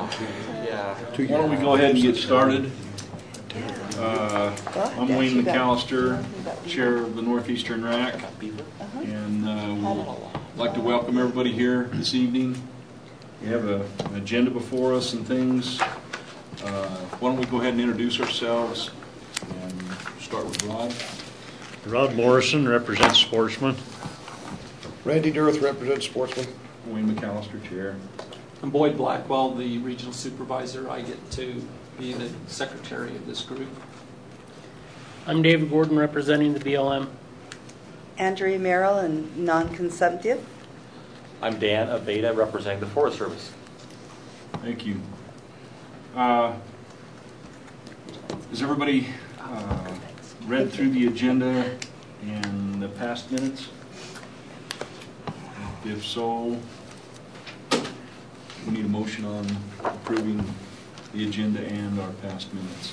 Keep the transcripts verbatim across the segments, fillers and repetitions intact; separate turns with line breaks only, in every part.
Yeah.
Why don't we go ahead and get started? Uh, I'm Wayne McAllister, Chair of the Northeastern R A C, and uh, we'd like to welcome everybody here this evening. We have a, an agenda before us and things. Uh, why don't we go ahead and introduce ourselves and start with Rod.
Rod Morrison represents Sportsman.
Randy Durth represents Sportsman.
Wayne McAllister, Chair.
I'm Boyd Blackwell, the Regional Supervisor. I get to be the Secretary of this group.
I'm David Gordon representing the B L M.
Andrea Merrill and non-consumptive.
I'm Dan Aveda representing the Forest Service.
Thank you. Uh, has everybody uh, read through the agenda and the past minutes? If so, we need a motion on approving the agenda and our past minutes.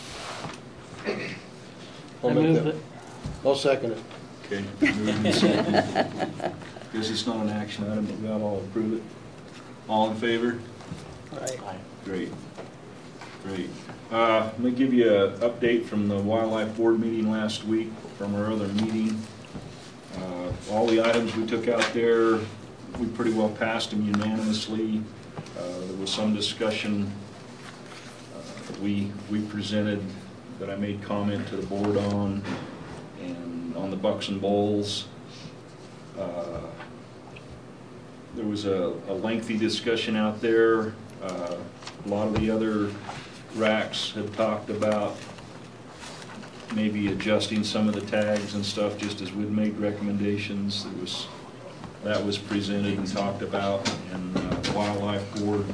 I'll
I
make
move
that.
it.
I'll second it.
Okay. Moving and seconded. Because it's not an action item, but we ought to all approve it. All in favor?
Aye.
Great. Great. Uh, let me give you an update from the Wildlife Board meeting last week, from our other meeting. Uh, all the items we took out there, we pretty well passed them unanimously. Uh, there was some discussion uh, we we presented that I made comment to the board on, and on the bucks and bulls. Uh, there was a, a lengthy discussion out there. Uh, a lot of the other R A Cs had talked about maybe adjusting some of the tags and stuff, just as we'd made recommendations. There was that was presented and talked about, and uh, the Wildlife Board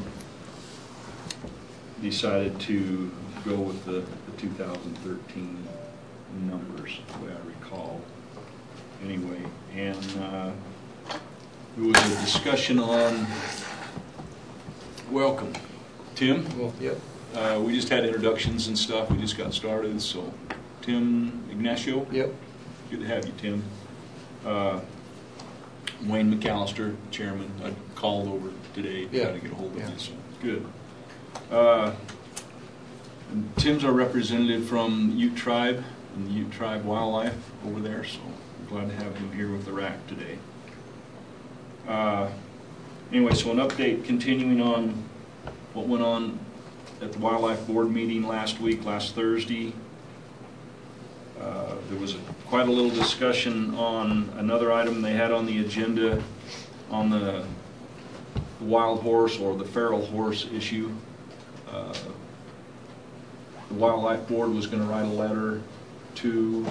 decided to go with the, the two thousand thirteen numbers, the way I recall. Anyway, and uh, there was a discussion on welcome. Tim?
Well, yep.
Uh, we just had introductions and stuff. We just got started, so Tim Ignacio?
Yep.
Good to have you, Tim. Uh, Wayne McAllister, Chairman. I called over today to
Yeah.
try to get a hold of
Yeah.
you, so good. Uh, and Tim's our representative from Ute Tribe and the Ute Tribe Wildlife over there, so we're glad to have him here with the R A C today. Uh, anyway, so an update continuing on what went on at the Wildlife Board meeting last week, last Thursday. Uh, there was a, quite a little discussion on another item they had on the agenda on the, the wild horse or the feral horse issue. Uh, the Wildlife Board was going to write a letter to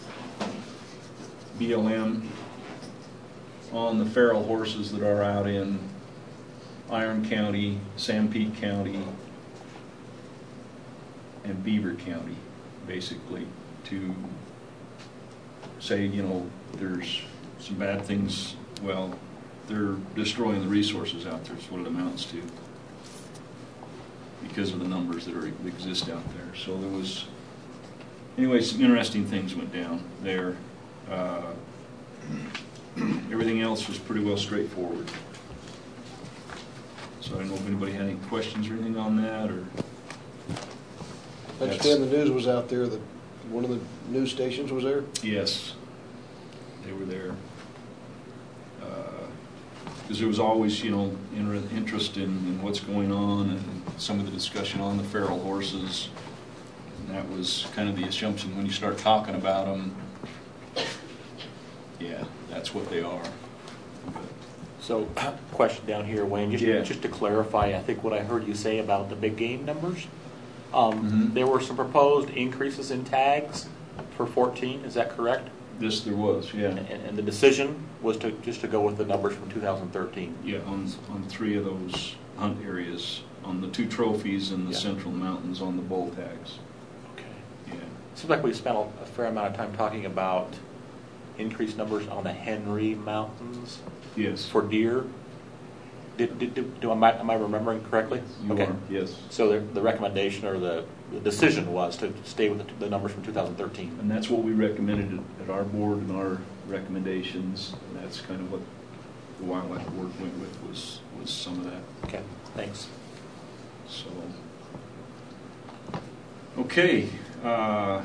B L M on the feral horses that are out in Iron County, Sanpete County, and Beaver County, basically, to say, you know, there's some bad things. Well, they're destroying the resources out there is what it amounts to, because of the numbers that are exist out there. So there was, anyway, some interesting things went down there. Uh, everything else was pretty well straightforward. So I don't know if anybody had any questions or anything on that, or.
I understand the news was out there that one of the news stations was there.
Yes, they were there. Because uh, there was always, you know, inter interest in, in what's going on and some of the discussion on the feral horses. And that was kind of the assumption when you start talking about them. Yeah, that's what they are. But,
So, question down here, Wayne, just,
Yeah.
just to clarify, I think what I heard you say about the big game numbers, um,
Mm-hmm.
there were some proposed increases in tags for fourteen, is that correct?
this there was, yeah.
And, and the decision was to just to go with the numbers from two thousand thirteen.
Yeah, on, on three of those hunt areas, on the two trophies and the
Yeah.
Central Mountains on the bull tags.
Okay.
Yeah.
Seems like we spent a, a fair amount of time talking about increased numbers on the Henry Mountains
Yes.
for deer. Did, did, did, do, am, I, am I remembering correctly?
You
okay.
are, yes.
So the, the recommendation or the, the decision was to stay with the, the numbers from two thousand thirteen.
And that's what we recommended at, at our board and our recommendations. And that's kind of what the Wildlife Board went with, was was some of that.
Okay, thanks.
So, okay. Uh,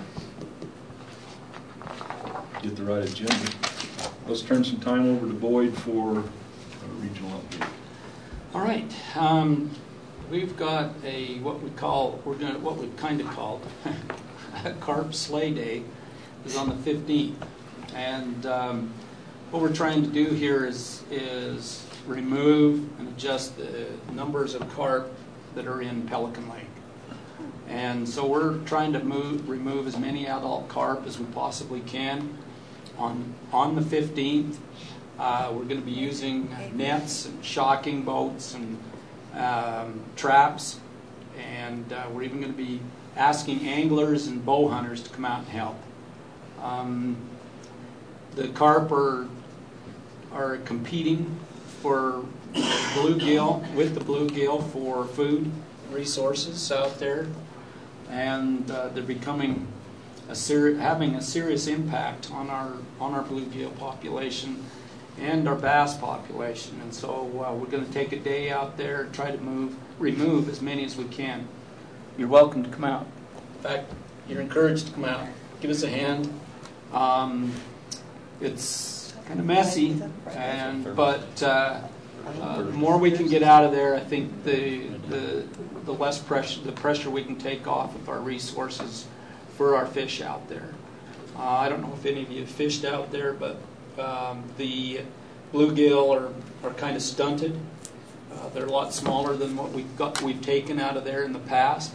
get the right agenda. Let's turn some time over to Boyd for a regional update.
All right. Um, we've got a what we call we're going to what we've kind of called a carp sleigh day is on the fifteenth, and um, what we're trying to do here is is remove and adjust the numbers of carp that are in Pelican Lake. And so we're trying to move, remove as many adult carp as we possibly can. On on the fifteenth, uh, we're going to be using nets and shocking boats and um, traps, and uh, we're even going to be asking anglers and bow hunters to come out and help. Um, the carp are are competing for bluegill with the bluegill for food resources out there, and uh, they're becoming a seri- having a serious impact on our on our bluegill population and our bass population. And so uh, we're going to take a day out there and try to move remove as many as we can. You're welcome to come out. In fact, you're encouraged to come out. Give us a hand. Um, it's kind of messy, and but uh, uh, the more we can get out of there, I think the the the less pressure the pressure we can take off of our resources for our fish out there. Uh, I don't know if any of you have fished out there, but um, the bluegill are are kind of stunted. Uh, they're a lot smaller than what we've got we've taken out of there in the past,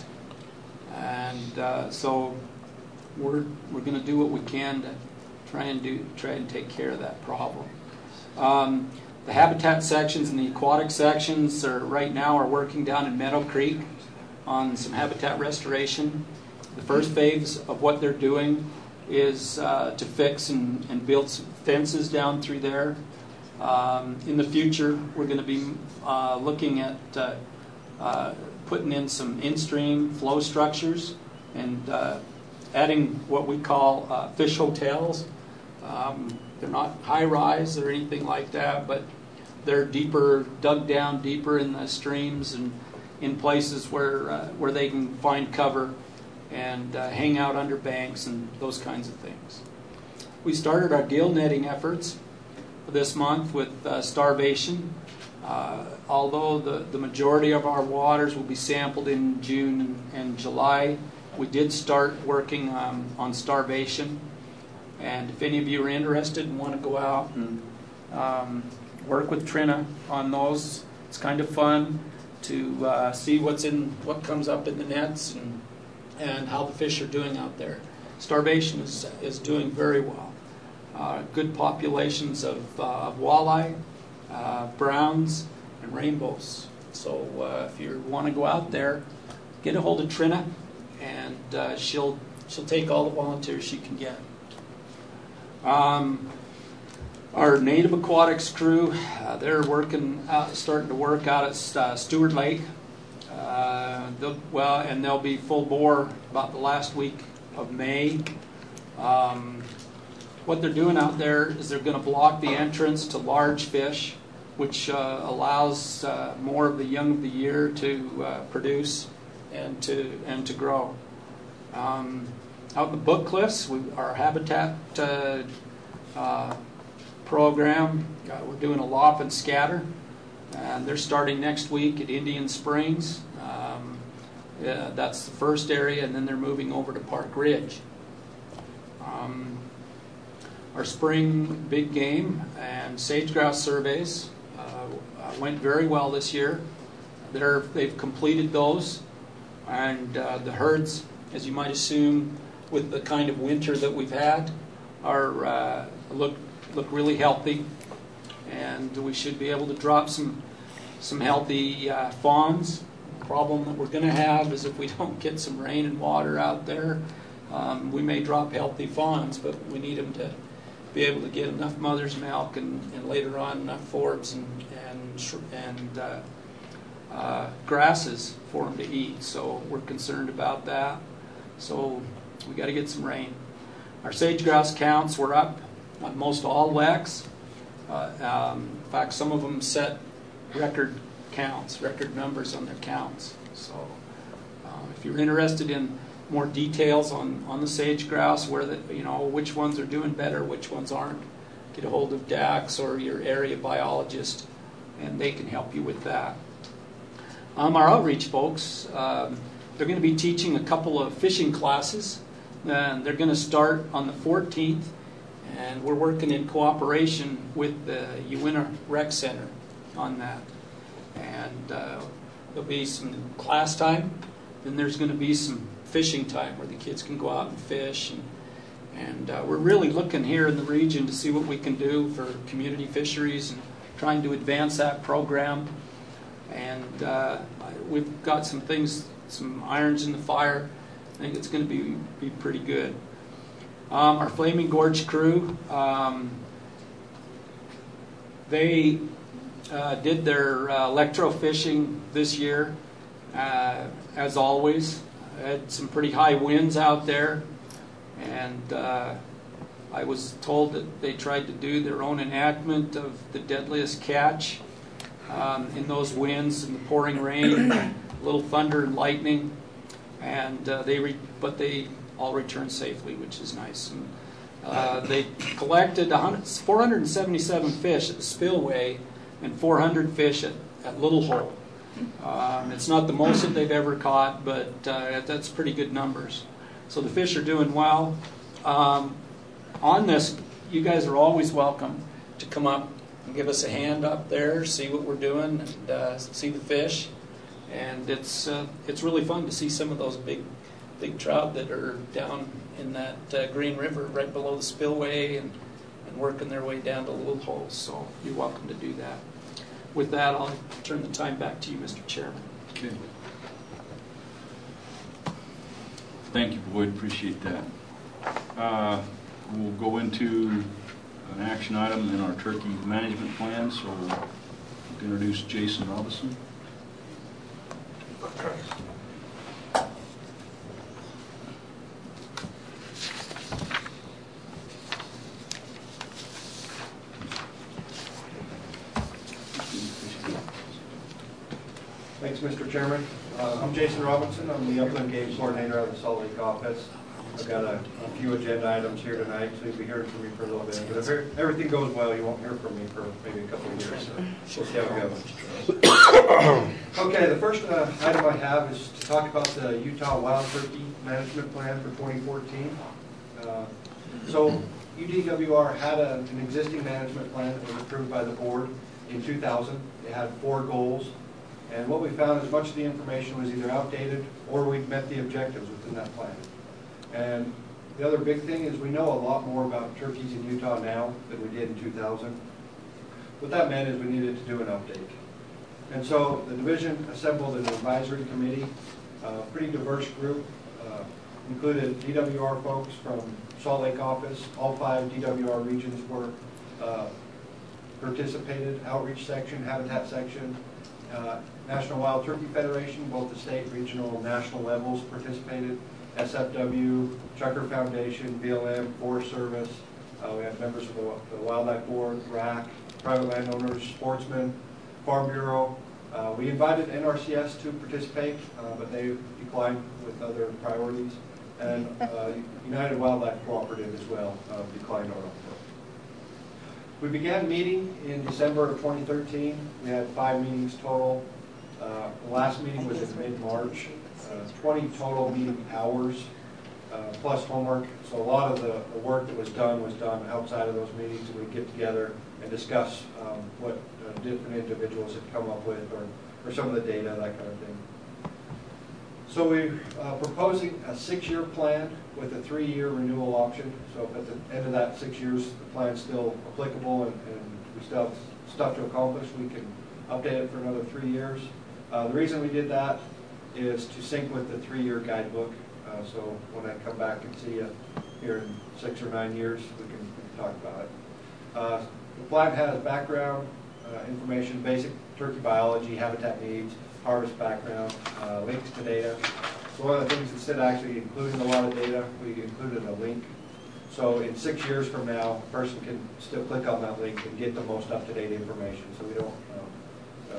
and uh, so we're we're going to do what we can to try and do try and take care of that problem. Um, the habitat sections and the aquatic sections are right now are working down in Meadow Creek on some habitat restoration. The first phase of what they're doing is uh, to fix and, and build some fences down through there. Um, in the future, we're going to be uh, looking at uh, uh, putting in some in-stream flow structures and uh, adding what we call uh, fish hotels. Um, they're not high-rise or anything like that, but they're deeper, dug down deeper in the streams and in places where uh, where they can find cover and uh, hang out under banks and those kinds of things. We started our gill netting efforts this month with uh, starvation. Uh, although the, the majority of our waters will be sampled in June and, and July, we did start working um, on starvation. And if any of you are interested and want to go out and um, work with Trina on those, it's kind of fun to uh, see what's in what comes up in the nets and and how the fish are doing out there. Starvation is is doing very well. Uh, good populations of, uh, of walleye, uh, browns, and rainbows. So uh, if you want to go out there, get a hold of Trina, and uh, she'll she'll take all the volunteers she can get. Um, our native aquatics crew, uh, they're working out, starting to work out at uh, Stewart Lake. Uh, well, and they'll be full bore about the last week of May. Um, what they're doing out there is they're going to block the entrance to large fish, which uh, allows uh, more of the young of the year to uh, produce and to and to grow. Um, out in the Book Cliffs, we, our habitat uh, uh, program, uh, we're doing a lop and scatter. And they're starting next week at Indian Springs. Um, yeah, that's the first area, and then they're moving over to Park Ridge. Um, our spring big game and sage-grouse surveys uh, went very well this year. They're, they've completed those, and uh, the herds, as you might assume, with the kind of winter that we've had, are uh, look look really healthy. And we should be able to drop some some healthy uh, fawns. The problem that we're going to have is if we don't get some rain and water out there, um, we may drop healthy fawns, but we need them to be able to get enough mother's milk and, and later on enough forbs and and, and uh, uh, grasses for them to eat. So we're concerned about that. So we got to get some rain. Our sage-grouse counts were up on most all L E Cs. Uh, um, in fact, some of them set record counts, record numbers on their counts. So uh, if you're interested in more details on, on the sage grouse, where the, you know, which ones are doing better, which ones aren't, get a hold of Dax or your area biologist, and they can help you with that. Um, our outreach folks, um, they're going to be teaching a couple of fishing classes, and they're going to start on the fourteenth, and we're working in cooperation with the Uinta Rec Center on that. And uh, there'll be some class time, then there's going to be some fishing time where the kids can go out and fish. And, and uh, we're really looking here in the region to see what we can do for community fisheries and trying to advance that program. And uh, we've got some things, some irons in the fire. I think it's going to be be pretty good. Um, our Flaming Gorge crew, um, they uh, did their uh, electrofishing this year, uh, as always. Had some pretty high winds out there, and uh, I was told that they tried to do their own enactment of the deadliest catch um, in those winds and the pouring rain, a little thunder and lightning, and uh, they re- but they all returned safely, which is nice. And uh, they collected four hundred seventy-seven fish at the spillway and four hundred fish at, at Little Hole. Um, it's not the most that they've ever caught, but uh, that's pretty good numbers. So the fish are doing well. Um, on this, you guys are always welcome to come up and give us a hand up there, see what we're doing, and uh, see the fish. And it's uh, it's really fun to see some of those big big trout that are down in that uh, Green River right below the spillway and, and working their way down to Little Holes. So you're welcome to do that. With that, I'll turn the time back to you, Mister Chairman.
Okay. Thank you, Boyd. Appreciate that. Uh, we'll go into an action item in our turkey management plan. So we'll introduce Jason Robinson.
Thanks, Mister Chairman. Uh, I'm Jason Robinson. I'm the Upland Game Coordinator of the Salt Lake office. I've got a, a few agenda items here tonight, so you'll be hearing from me for a little bit. But if everything goes well, you won't hear from me for maybe a couple of years. So we'll see how it goes. Okay, the first uh, item I have is to talk about the Utah Wild Turkey Management Plan for twenty fourteen. Uh, so U D W R had a, an existing management plan that was approved by the board in two thousand. It had four goals. And what we found is much of the information was either outdated or we'd met the objectives within that plan. And the other big thing is we know a lot more about turkeys in Utah now than we did in two thousand. What that meant is we needed to do an update. And so the division assembled an advisory committee, a pretty diverse group, uh, included D W R folks from Salt Lake office. All five D W R regions were uh, participated, outreach section, habitat section, Uh, National Wild Turkey Federation, both the state, regional, and national levels participated. S F W, Chucker Foundation, B L M, Forest Service. Uh, we had members of the, the Wildlife Board, R A C, private landowners, sportsmen, Farm Bureau. Uh, we invited N R C S to participate, uh, but they declined with other priorities. And uh, United Wildlife Cooperative as well uh, declined our offer. We began meeting in December of twenty thirteen. We had five meetings total. Uh, the last meeting was in mid-March. Uh, twenty total meeting hours, uh, plus homework. So a lot of the, the work that was done was done outside of those meetings, and we'd get together and discuss um, what uh, different individuals had come up with, or, or some of the data, that kind of thing. So we're uh, proposing a six-year plan with a three-year renewal option. So if at the end of that six years, the plan's still applicable and, and we still have stuff to accomplish, we can update it for another three years. Uh, the reason we did that is to sync with the three-year guidebook. Uh, so when I come back and see you here in six or nine years, we can, we can talk about it. Uh, the plan has background uh, information, basic turkey biology, habitat needs, harvest background, uh, links to data. So one of the things, instead of actually including a lot of data, we included a link. So in six years from now, a person can still click on that link and get the most up-to-date information. So we don't um, uh,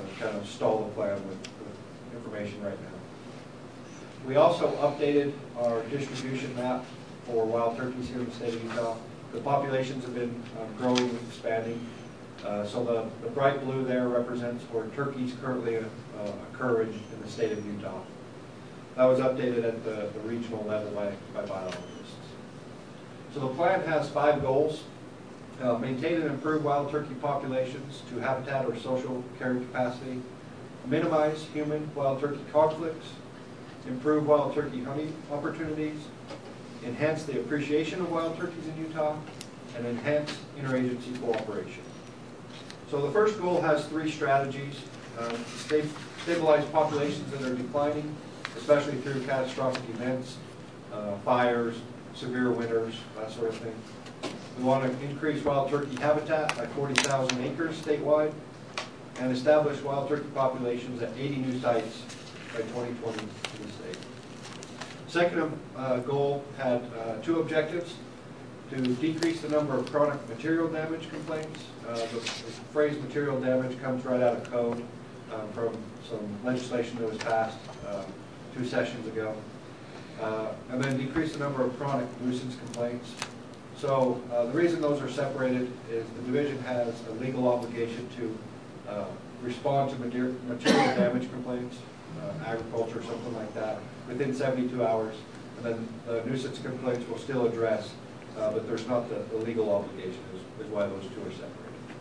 kind of stall the plan with, with information right now. We also updated our distribution map for wild turkeys here in the state of Utah. The populations have been uh, growing and expanding. Uh, so the, the bright blue there represents where turkeys currently uh, occur in, in the state of Utah. That was updated at the, the regional level by, by biologists. So the plan has five goals. Uh, maintain and improve wild turkey populations to habitat or social carrying capacity. Minimize human wild turkey conflicts. Improve wild turkey hunting opportunities. Enhance the appreciation of wild turkeys in Utah. And enhance interagency cooperation. So the first goal has three strategies. Uh, to stabilize populations that are declining, especially through catastrophic events, uh, fires, severe winters, that sort of thing. We want to increase wild turkey habitat by forty thousand acres statewide and establish wild turkey populations at eighty new sites by twenty twenty in the state. Second uh, goal had uh, two objectives: to decrease the number of chronic material damage complaints. Uh, the, the phrase material damage comes right out of code uh, from some legislation that was passed uh, two sessions ago. Uh, and then decrease the number of chronic nuisance complaints. So uh, the reason those are separated is the division has a legal obligation to uh, respond to material damage complaints, uh, agriculture, something like that, within seventy-two hours. And then the nuisance complaints will still address, uh, but there's not the, the legal obligation, is, is why those two are separated.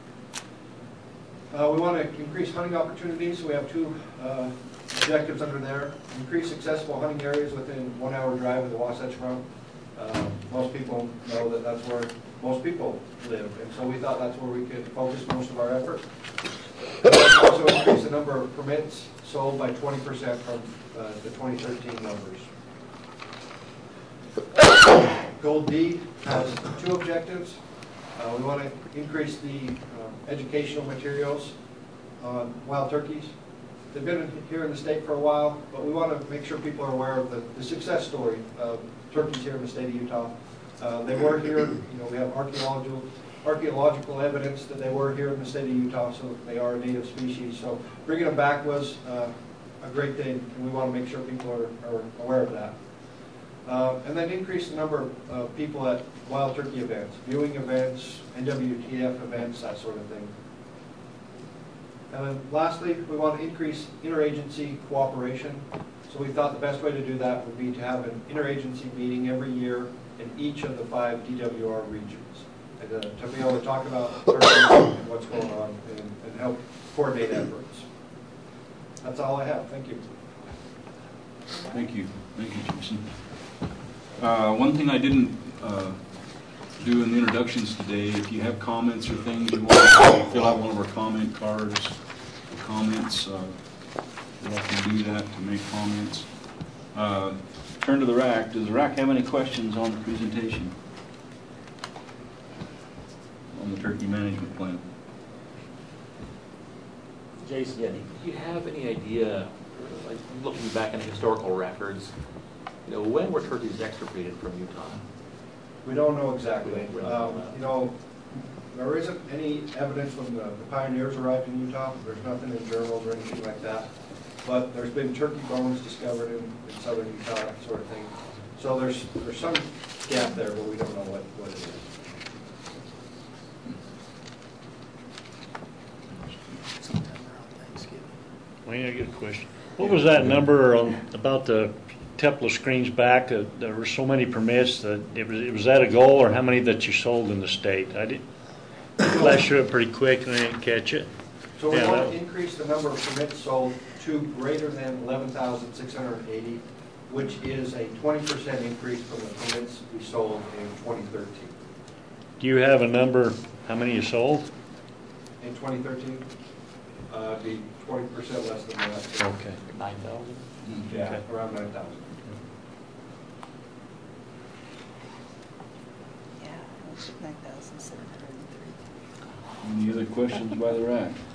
Uh, we want to increase hunting opportunities, so we have two uh, objectives under there. Increase accessible hunting areas within one hour drive of the Wasatch Front. Uh, most people know that that's where most people live, and so we thought that's where we could focus most of our effort. Also increase the number of permits sold by twenty percent from uh, the twenty thirteen numbers. Goal D has two objectives. Uh, we want to increase the uh, educational materials on wild turkeys. They've been here in the state for a while, but we want to make sure people are aware of the, the success story of turkeys here in the state of Utah. Uh, they were here, you know, we have archaeological, archaeological evidence that they were here in the state of Utah, so they are a native species. So bringing them back was uh, a great thing, and we want to make sure people are, are aware of that. Uh, and then increase the number of uh, people at wild turkey events, viewing events, N W T F events, that sort of thing. And then lastly, we want to increase interagency cooperation. So we thought the best way to do that would be to have an interagency meeting every year in each of the five D W R regions, and, uh, to be able to talk about turkeys and what's going on and, and help coordinate efforts. That's all I have. Thank you.
Thank you. Thank you, Jason. Uh, one thing I didn't uh, do in the introductions today, if you have comments or things you want to fill out one of our comment cards, comments, uh, you can do that to make comments. Uh, turn to the R A C. Does the R A C have any questions on the presentation? On the turkey management plan?
Jason, yeah, do you have any idea, like looking back in historical records, you know, when were turkeys extirpated from Utah?
We don't know exactly. Um, you know, there isn't any evidence when the, the pioneers arrived in Utah. There's nothing in journals or anything like that. But there's been turkey bones discovered in, in southern Utah, that sort of thing. So there's there's some gap there, but we don't know what, what it is.
Wayne, I get a question. What was that number on about the Tepla screens back? Uh, there were so many permits that it was. Was that a goal, or how many that you sold in the state? I did. Flashed through it pretty quick, and I didn't catch it.
So we
yeah,
want
that,
to increase the number of permits sold to greater than eleven thousand six hundred eighty, which is a twenty percent increase from the permits we sold in twenty thirteen.
Do you have a number? How many you sold?
In twenty thirteen, uh, it'd be twenty percent less than that.
Okay.
nine thousand?
Yeah,
Okay.
around nine thousand.
Yeah, that's nine thousand seven hundred three.
Any other questions by the R A C?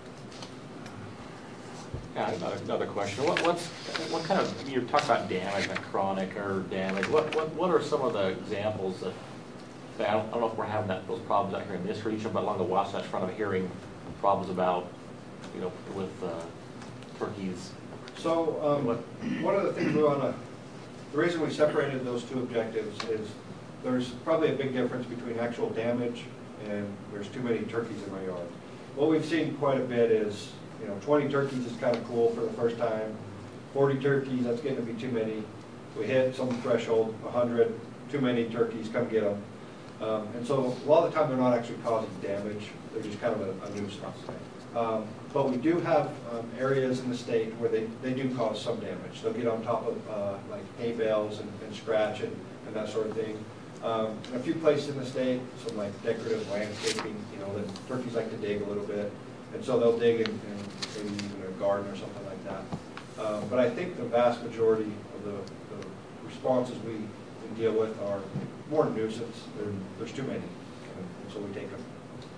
Yeah, another, another question. What, what's, what kind of, you talk about damage and chronic or damage. What, what, what are some of the examples that, I don't, I don't know if we're having that, those problems out here in this region, but along the Wasatch Front, I'm hearing problems about you know, with uh, turkeys?
So um,
What?
one of the things we want to, the reason we separated those two objectives is there's probably a big difference between actual damage and there's too many turkeys in my yard. What we've seen quite a bit is, you know, twenty turkeys is kind of cool for the first time. forty turkeys, that's getting to be too many. We hit some threshold, one hundred, too many turkeys, come get them. Um, and so a lot of the time they're not actually causing damage, they're just kind of a, a nuisance. Um, but we do have um, areas in the state where they, they do cause some damage. They'll get on top of uh, like hay bales and, and scratch and, and that sort of thing. Um, in a few places in the state, some like decorative landscaping, you know, the turkeys like to dig a little bit. And so they'll dig in, in maybe even a garden or something like that. Um, but I think the vast majority of the, the responses we, we deal with are more nuisance. There, there's too many, and so we take them.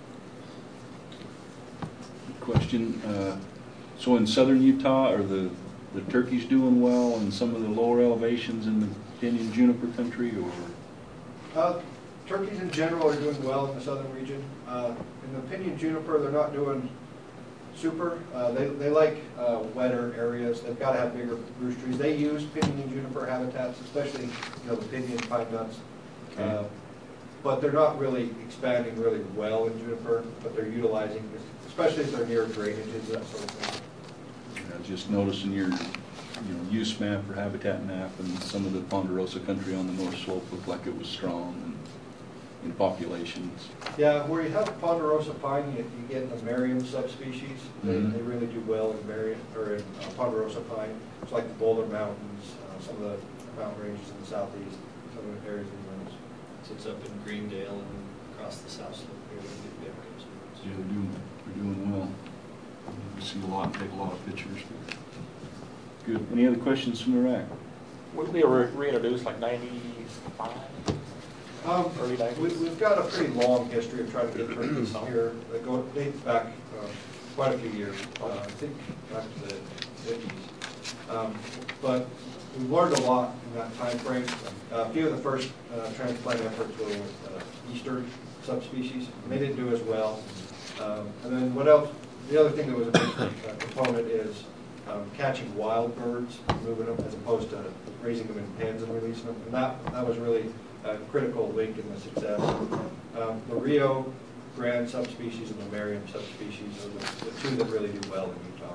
Question, uh, so in southern Utah, are the, the turkeys doing well in some of the lower elevations in the pinyon juniper country, or?
Uh, turkeys in general are doing well in the southern region. Uh, in the pinyon juniper, they're not doing super. Uh, they, they like uh, wetter areas. They've got to have bigger roost trees. They use pinyon and juniper habitats, especially, you know, the pinyon pine nuts.
Okay.
Uh, but they're not really expanding really well in juniper, but they're utilizing, especially if they're near drainages, that sort of thing.
I was just noticing your, you know, use map or habitat map, and some of the Ponderosa country on the north slope looked like it was strong in, in populations.
Yeah, where you have Ponderosa pine, you, you get the Merriam subspecies. They,
Mhm.
they really do well in Merriam or in uh, Ponderosa pine. It's like the Boulder Mountains, uh, some of the mountain ranges in the southeast, some of the areas in the mountains.
So it's up in Greendale and across the south slope here. We get bears.
Yeah, they're doing, they're doing well. We see a lot and take a lot of pictures. Good. Any other questions from the rack?
Would they were reintroduced like ninety-five?
Um,
Early
we,
nineties?
we've got a pretty long history of trying to get turkeys here. They go dates back uh, quite a few years. Uh, I think back to the fifties. Um, but we've learned a lot in that time frame. Uh, a few of the first uh, transplant efforts were with uh, eastern subspecies. And they didn't do as well. Um, and then what else? The other thing that was a big uh, component is um, catching wild birds, moving them as opposed to raising them in pens and releasing them. And that that was really a critical link in the success. Um, the Rio Grande subspecies and the Merriam subspecies are the, the two that really do well in Utah.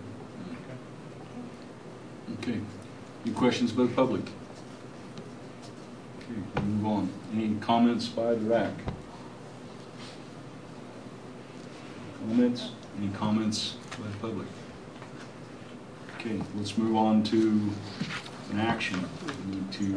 Okay. Any questions by the public? Okay, we'll move on. Any comments by the rack? Comments? Any comments by the public? Okay, let's move on to an action. We need to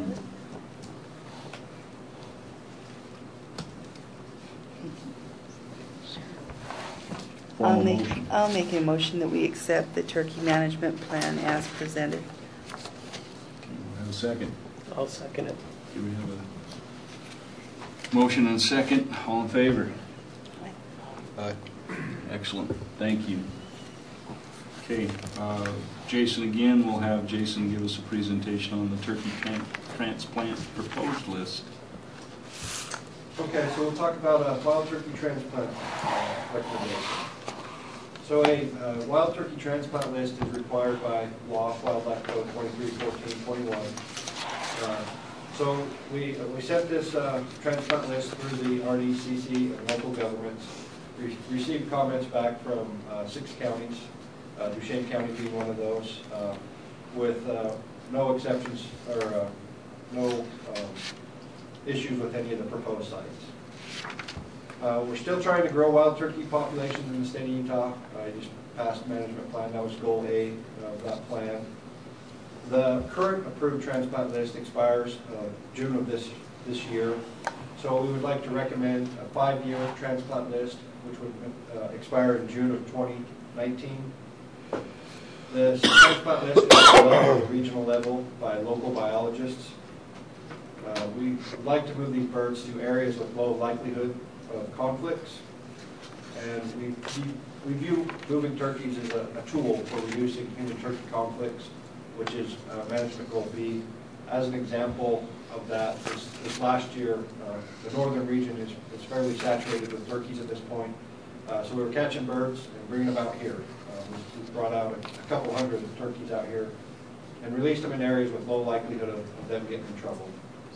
I'll
formal
make,
motion.
I'll make a motion that we accept the turkey management plan as presented.
Okay, we'll have a second.
I'll second it.
Okay, we have a motion and a second. All in favor?
Aye.
Excellent. Thank you. Okay, uh, Jason again, we'll have Jason give us a presentation on the turkey tran- transplant proposed list.
Okay, so we'll talk about a wild turkey transplant uh, recommendation. So a uh, wild turkey transplant list is required by law, Wildlife Code twenty-three fourteen twenty-one. Uh, so we uh, we sent this uh, transplant list through the R D C C and local governments. Re- received comments back from uh, six counties, uh, Duchesne County being one of those, uh, with uh, no exceptions or uh, no um, issues with any of the proposed sites. Uh, we're still trying to grow wild turkey populations in the state of Utah. I just passed management plan. That was goal A of that plan. The current approved transplant list expires uh, June of this this year. So we would like to recommend a five-year transplant list, which would uh, expire in June of twenty nineteen. The transplant list is developed at the regional level by local biologists. Uh, we would like to move these birds to areas with low likelihood of conflicts, and we, we view moving turkeys as a, a tool for reducing human-turkey conflicts, which is uh, management goal B. As an example of that, this, this last year, uh, the northern region is, is fairly saturated with turkeys at this point, uh, so we were catching birds and bringing them out here. Uh, we- we brought out a- a couple hundred of turkeys out here and released them in areas with low likelihood of of them getting in trouble.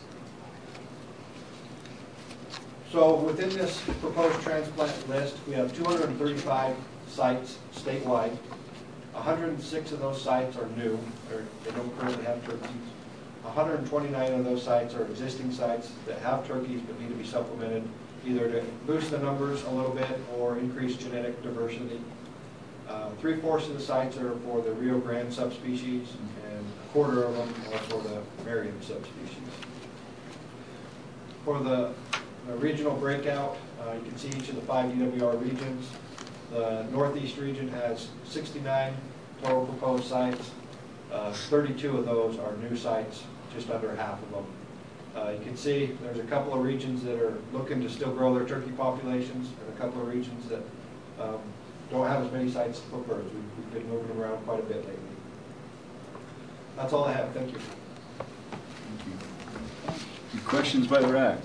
So within this proposed transplant list, we have two hundred thirty-five sites statewide. one hundred six of those sites are new, or they don't currently have turkeys. one hundred twenty-nine of those sites are existing sites that have turkeys but need to be supplemented, either to boost the numbers a little bit or increase genetic diversity. Uh, Three-fourths of the sites are for the Rio Grande subspecies, and a quarter of them are for the Merriam subspecies. For the, the regional breakout, uh, you can see each of the five U W R regions. The Northeast region has sixty-nine total proposed sites. Uh, thirty-two of those are new sites, just under half of them. Uh, you can see there's a couple of regions that are looking to still grow their turkey populations, and a couple of regions that um, don't have as many sites for birds. We've, we've been moving them around quite a bit lately. That's all I have. Thank you.
Thank you. Any questions by the rack?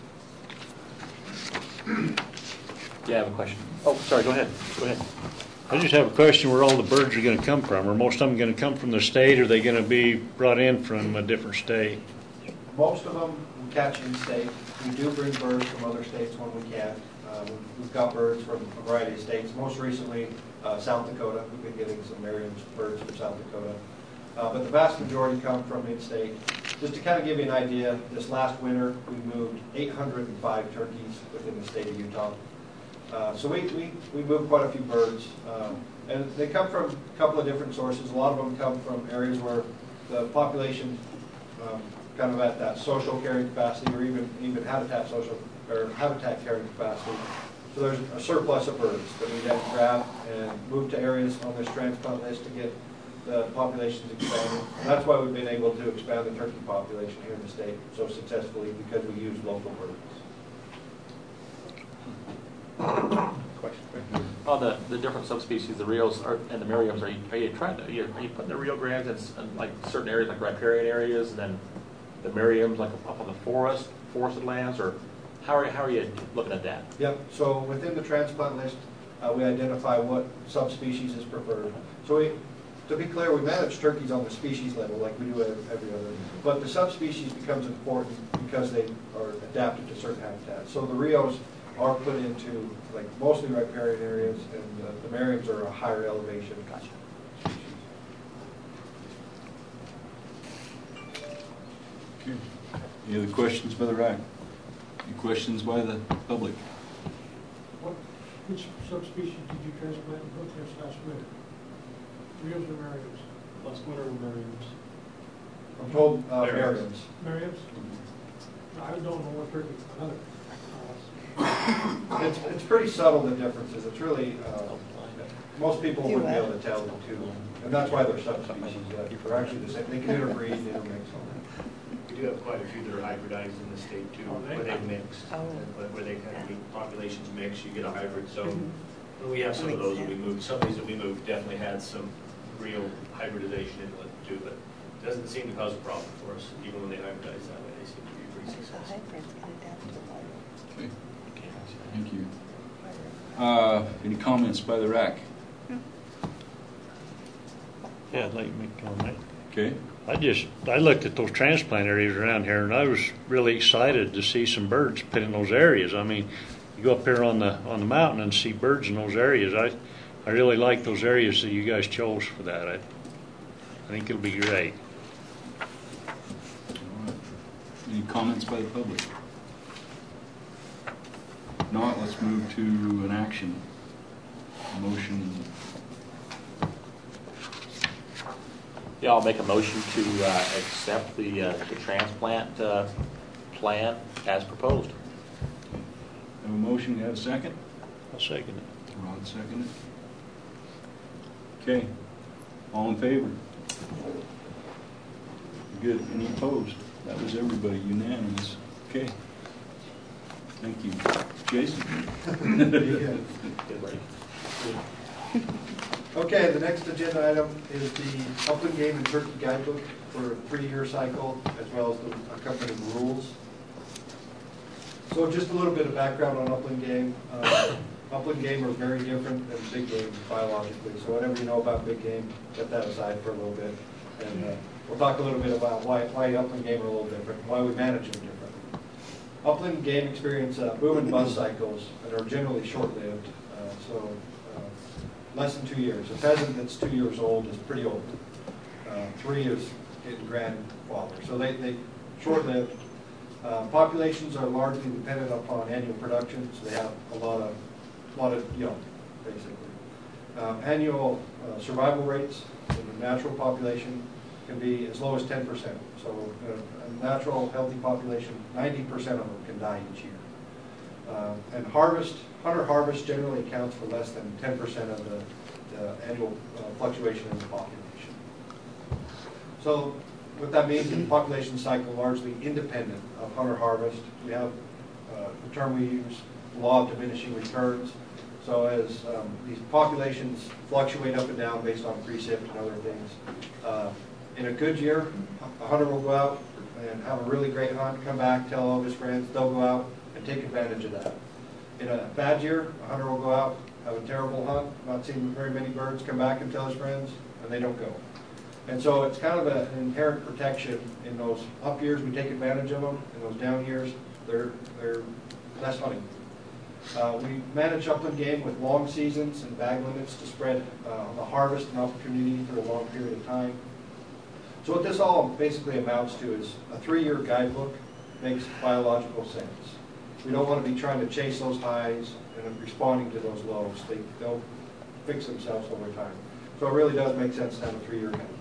Yeah, I have a question. Oh, sorry, go ahead. Go ahead.
I just have a question where all the birds are going to come from. Are most of them going to come from the state, or are they going to be brought in from a different state?
Most of them we catch in state. We do bring birds from other states when we can. Uh, we've got birds from a variety of states. Most recently, uh, South Dakota. We've been getting some Merriam's birds from South Dakota. Uh, but the vast majority come from in-state. Just to kind of give you an idea, this last winter we moved eight hundred five turkeys within the state of Utah. Uh, so we, we, we move quite a few birds. Um, and they come from a couple of different sources. A lot of them come from areas where the population um, kind of at that social carrying capacity, or even even habitat social or habitat carrying capacity. So there's a surplus of birds that we then grab and move to areas on this transplant list to get the populations expanded. And that's why we've been able to expand the turkey population here in the state so successfully, because we use local birds.
Question. On the, the different subspecies, the Rios are, and the Merriams, are you, are you trying to, are you, are you putting the Rio Grandes in, in like certain areas, like riparian areas, and then the Merriams like up on the forest, forested lands, or how are, how are you looking at that?
Yep, so within the transplant list, uh, we identify what subspecies is preferred. So we, to be clear, we manage turkeys on the species level like we do every other, but the subspecies becomes important because they are adapted to certain habitats. So the Rios are put into like mostly riparian areas, and uh, the Merriams are a higher elevation.
Gotcha.
Okay. Any other questions by the rack? Any questions by the public?
What, which subspecies did you transplant and protest last winter? Rios or Merriams?
Last winter were Merriams.
I'm told uh, Merriams.
Merriams? I don't know what turkey, another.
It's, it's pretty subtle, the differences. It's really, uh, most people wouldn't be able to tell the two. And that's why they're subspecies. Uh, they're actually the same. They can interbreed, intermix.
We do have quite a few that are hybridized in the state too, where they mix,
Oh.
where they kind of meet populations mix, you get a hybrid. So
Mhm.
we have some of
Makes
those that we
sense.
moved. Some of these that we moved definitely had some real hybridization in it too, but it doesn't seem to cause a problem for us. Even when they hybridize that way, they seem to be pretty
The
successful.
hybrids can adapt to water.
Okay. Thank you. Uh, any comments by the rack?
Yeah, I'd like to make a comment.
Okay.
I just, I looked at those transplant areas around here, and I was really excited to see some birds put in those areas. I mean, you go up here on the on the mountain and see birds in those areas. I, I really like those areas that you guys chose for that. I, I think it'll be great.
All right. Any comments by the public? If not, let's move to an action. A motion.
Yeah, I'll make a motion to uh, accept the, uh, the transplant uh, plan as proposed.
Have a motion, you have a second?
I'll second it.
Rod seconded. Okay. All in favor? Good. Any opposed? That was everybody, unanimous. Okay. Thank you. Jason?
Okay, the next agenda item is the Upland Game and Turkey Guidebook for a three-year cycle, as well as the accompanying rules. So just a little bit of background on Upland Game. Uh, Upland game are very different than big game biologically, so whatever you know about big game, set that aside for a little bit. And uh, we'll talk a little bit about why, why upland game are a little different, why we manage them different. Upland game experience uh, boom and bust cycles that are generally short-lived, uh, so uh, less than two years. A pheasant that's two years old is pretty old. Uh, three is getting grandfather, so they, they short-lived. Uh, populations are largely dependent upon annual production, so they have a lot of, lot of young, basically. Um, annual uh, survival rates in the natural population can be as low as ten percent. So uh, a natural healthy population, ninety percent of them can die each year. Uh, and harvest, hunter harvest generally accounts for less than ten percent of the, the annual uh, fluctuation in the population. So what that means is the population cycle largely independent of hunter harvest. We have uh, the term we use, law of diminishing returns. So as um, these populations fluctuate up and down based on precip and other things, uh, in a good year, a hunter will go out and have a really great hunt, come back, tell all of his friends, they'll go out and take advantage of that. In a bad year, a hunter will go out, have a terrible hunt, not seeing very many birds, come back and tell his friends, and they don't go. And so it's kind of a, an inherent protection. In those up years, we take advantage of them. In those down years, they're, they're less hunting. Uh, we manage upland game with long seasons and bag limits to spread uh, the harvest and opportunity for a long period of time. So what this all basically amounts to is a three-year guidebook makes biological sense. We don't want to be trying to chase those highs and responding to those lows. They, they'll fix themselves over time. So it really does make sense to have a three-year guidebook.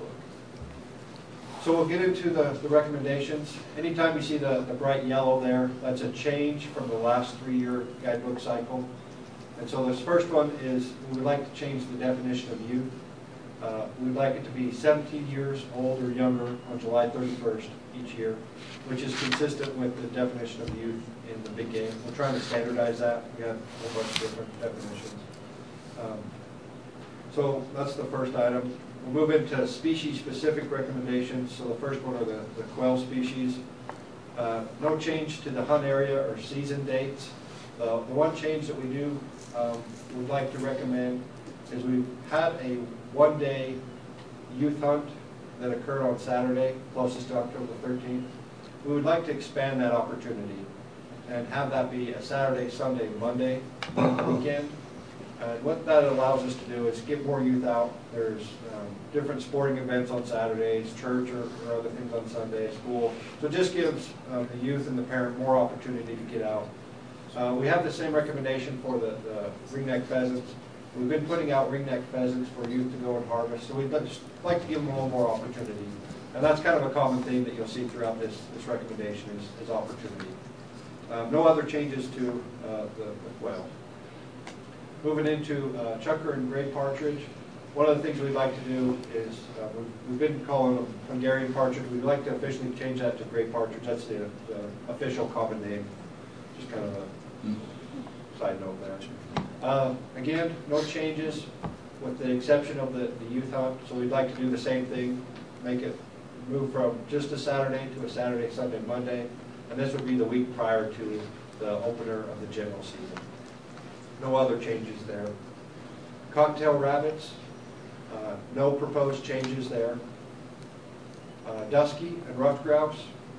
So we'll get into the, the recommendations. Anytime you see the, the bright yellow there, that's a change from the last three-year guidebook cycle. And so this first one is we would like to change the definition of youth. Uh, we'd like it to be seventeen years old or younger on July thirty-first each year, which is consistent with the definition of youth in the big game. We're trying to standardize that. We have a whole bunch of different definitions. Um, so that's the first item. We'll move into species-specific recommendations. So the first one are the, the quail species. Uh, no change to the hunt area or season dates. The, the one change that we do um, would like to recommend is we've had a one-day youth hunt that occurred on Saturday, closest to October thirteenth. We would like to expand that opportunity and have that be a Saturday, Sunday, Monday weekend. And what that allows us to do is get more youth out. There's um, different sporting events on Saturdays, church or, or other things on Sunday, school. So it just gives um, the youth and the parent more opportunity to get out. Uh, we have the same recommendation for the, the ringneck pheasants. We've been putting out ringneck pheasants for youth to go and harvest, so we'd just like to give them a little more opportunity. And that's kind of a common theme that you'll see throughout this, this recommendation is, is opportunity. Um, no other changes to uh, the, the quail. Moving into uh, chukar and gray partridge, one of the things we'd like to do is, uh, we've, we've been calling them Hungarian partridge. We'd like to officially change that to gray partridge. That's the, the official common name. Just kind of a side note there. Uh, again, no changes with the exception of the, the youth hunt. So we'd like to do the same thing, make it move from just a Saturday to a Saturday, Sunday, Monday. And this would be the week prior to the opener of the general season. No other changes there. Cocktail rabbits, uh, no proposed changes there. Uh, dusky and ruffed grouse,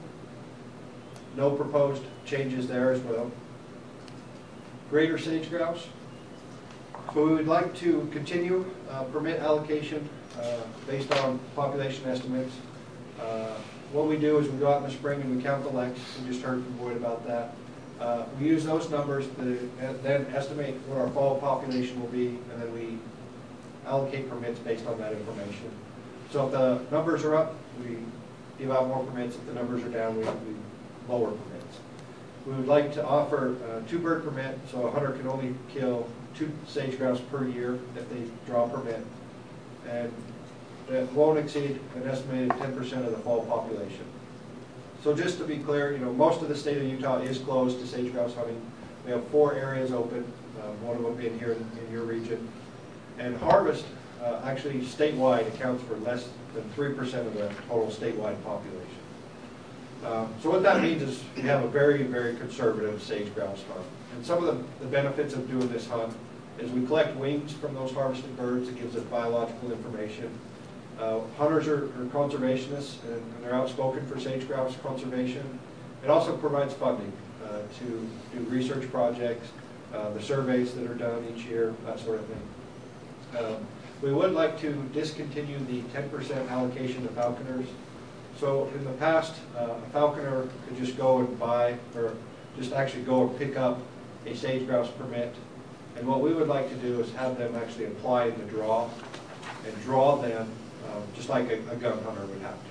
no proposed changes there as well. Greater sage grouse. So we would like to continue uh, permit allocation uh, based on population estimates. Uh, what we do is we go out in the spring and we count the leks. We just heard from Boyd about that. Uh, we use those numbers to then estimate what our fall population will be, and then we allocate permits based on that information. So if the numbers are up, we give out more permits. If the numbers are down, we, we lower permits. We would like to offer a two-bird permit, so a hunter can only kill two sage grouse per year if they draw a permit, and that won't exceed an estimated ten percent of the fall population. So just to be clear, you know, most of the state of Utah is closed to sage grouse hunting. We have four areas open, um, one of them being here in, in your region. And harvest, uh, actually statewide, accounts for less than three percent of the total statewide population. Um, so what that means is we have a very, very conservative sage grouse hunt. And some of the, the benefits of doing this hunt is we collect wings from those harvested birds. It gives us biological information. Uh, hunters are, are conservationists, and, and they're outspoken for sage grouse conservation. It also provides funding uh, to do research projects, uh, the surveys that are done each year, that sort of thing. Um, we would like to discontinue the ten percent allocation to falconers. So in the past, uh, a falconer could just go and buy, or just actually go and pick up a sage grouse permit. And what we would like to do is have them actually apply in the draw and draw them uh, just like a, a gun hunter would have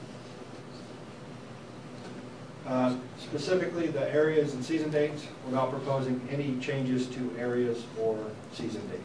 to. Uh, specifically, the areas and season dates, we're not proposing any changes to areas or season dates.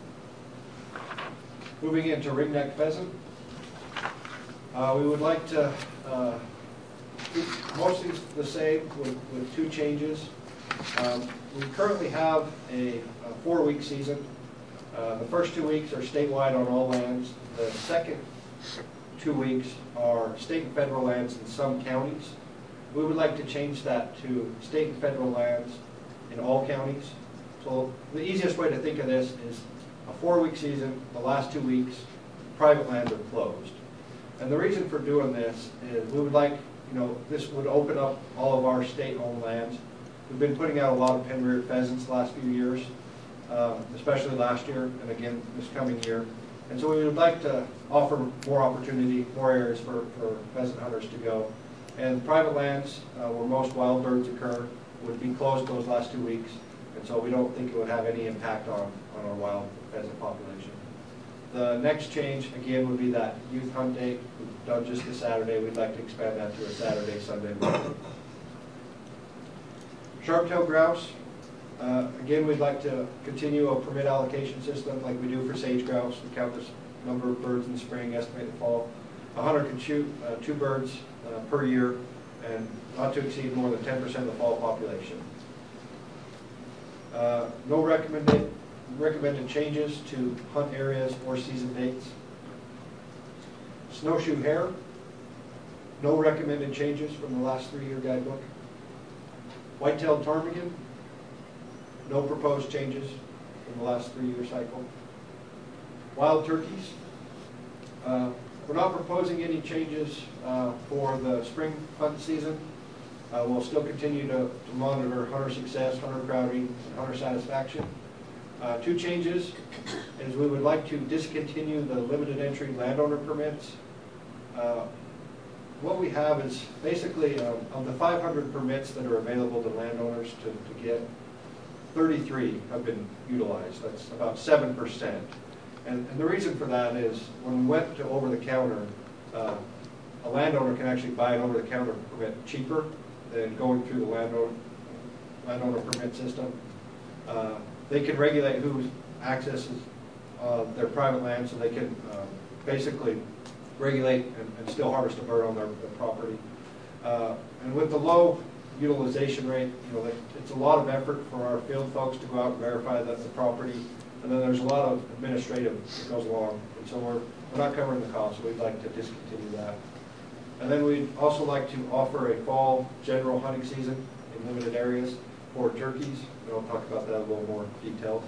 Moving into ringneck pheasant, uh, we would like to uh, keep mostly the same with, with two changes. Um, we currently have a, a four-week season. Uh, the first two weeks are statewide on all lands. The second two weeks are state and federal lands in some counties. We would like to change that to state and federal lands in all counties. So the easiest way to think of this is a four-week season, the last two weeks, private lands are closed. And the reason for doing this is we would like, you know, this would open up all of our state-owned lands. We've been putting out a lot of pen-reared pheasants the last few years, uh, especially last year and again this coming year. And so we would like to offer more opportunity, more areas for, for pheasant hunters to go. And private lands uh, where most wild birds occur would be closed those last two weeks. And so we don't think it would have any impact on, on our wild pheasant population. The next change, again, would be that youth hunt date. We've done just a Saturday. We'd like to expand that to a Saturday, Sunday morning. Sharp-tailed grouse. Uh, again, we'd like to continue a permit allocation system like we do for sage grouse. We count the number of birds in the spring, estimate the fall. A hunter can shoot uh, two birds uh, per year and not to exceed more than ten percent of the fall population. Uh, no recommended, recommended changes to hunt areas or season dates. Snowshoe hare. No recommended changes from the last three-year guidebook. White-tailed ptarmigan. No proposed changes from the last three-year cycle. Wild turkeys. Uh, we're not proposing any changes uh, for the spring hunt season. Uh, we'll still continue to, to monitor hunter success, hunter crowding, and hunter satisfaction. Uh, two changes is we would like to discontinue the limited entry landowner permits. Uh, what we have is basically um, of the five hundred permits that are available to landowners to, to get, thirty-three have been utilized. That's about seven percent. And, and the reason for that is when we went to over-the-counter, uh, a landowner can actually buy an over-the-counter permit cheaper than going through the landowner, landowner permit system. Uh, they can regulate who accesses uh, their private land, so they can uh, basically regulate and, and still harvest a bird on their, their property. Uh, and with the low utilization rate, you know, it's a lot of effort for our field folks to go out and verify that the property, and then there's a lot of administrative that goes along, and so we're, we're not covering the cost, so we'd like to discontinue that. And then we'd also like to offer a fall general hunting season in limited areas for turkeys, and I'll talk about that a little more detailed.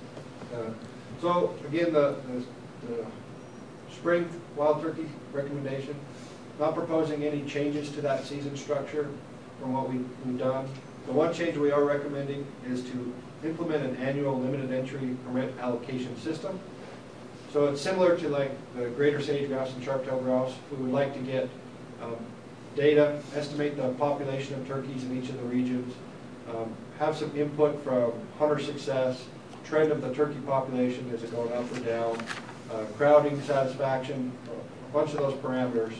Uh, so again, the, the, the spring wild turkey recommendation, not proposing any changes to that season structure from what we, we've done. The one change we are recommending is to implement an annual limited entry permit allocation system. So it's similar to like the greater sage grouse and sharp-tailed grouse. We would like to get um, data, estimate the population of turkeys in each of the regions, um, have some input from hunter success, trend of the turkey population, is it going up or down, uh, crowding, satisfaction, a bunch of those parameters.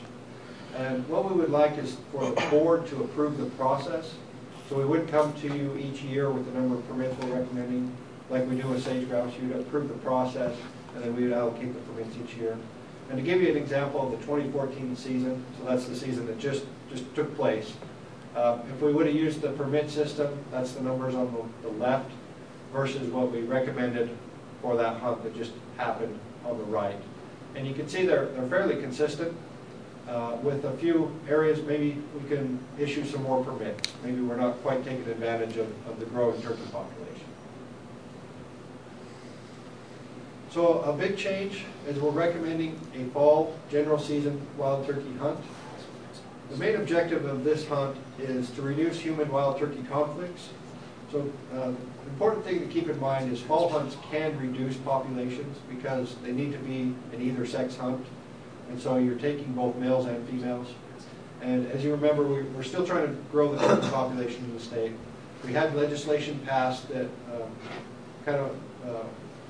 And what we would like is for the board to approve the process. So we would come to you each year with the number of permits we're recommending, like we do with sage grouse. You would approve the process, and then we would allocate the permits each year. And to give you an example of the twenty fourteen season, so that's the season that just, just took place. Uh, if we would have used the permit system, that's the numbers on the, the left, versus what we recommended for that hunt that just happened on the right. And you can see they're, they're fairly consistent. Uh, with a few areas, maybe we can issue some more permits. Maybe we're not quite taking advantage of, of the growing turkey population. So a big change is we're recommending a fall general season wild turkey hunt. The main objective of this hunt is to reduce human wild turkey conflicts. So uh, the important thing to keep in mind is fall hunts can reduce populations because they need to be an either sex hunt. And so you're taking both males and females. And as you remember, we, we're still trying to grow the turkey population in the state. We had legislation passed that uh, kind of uh,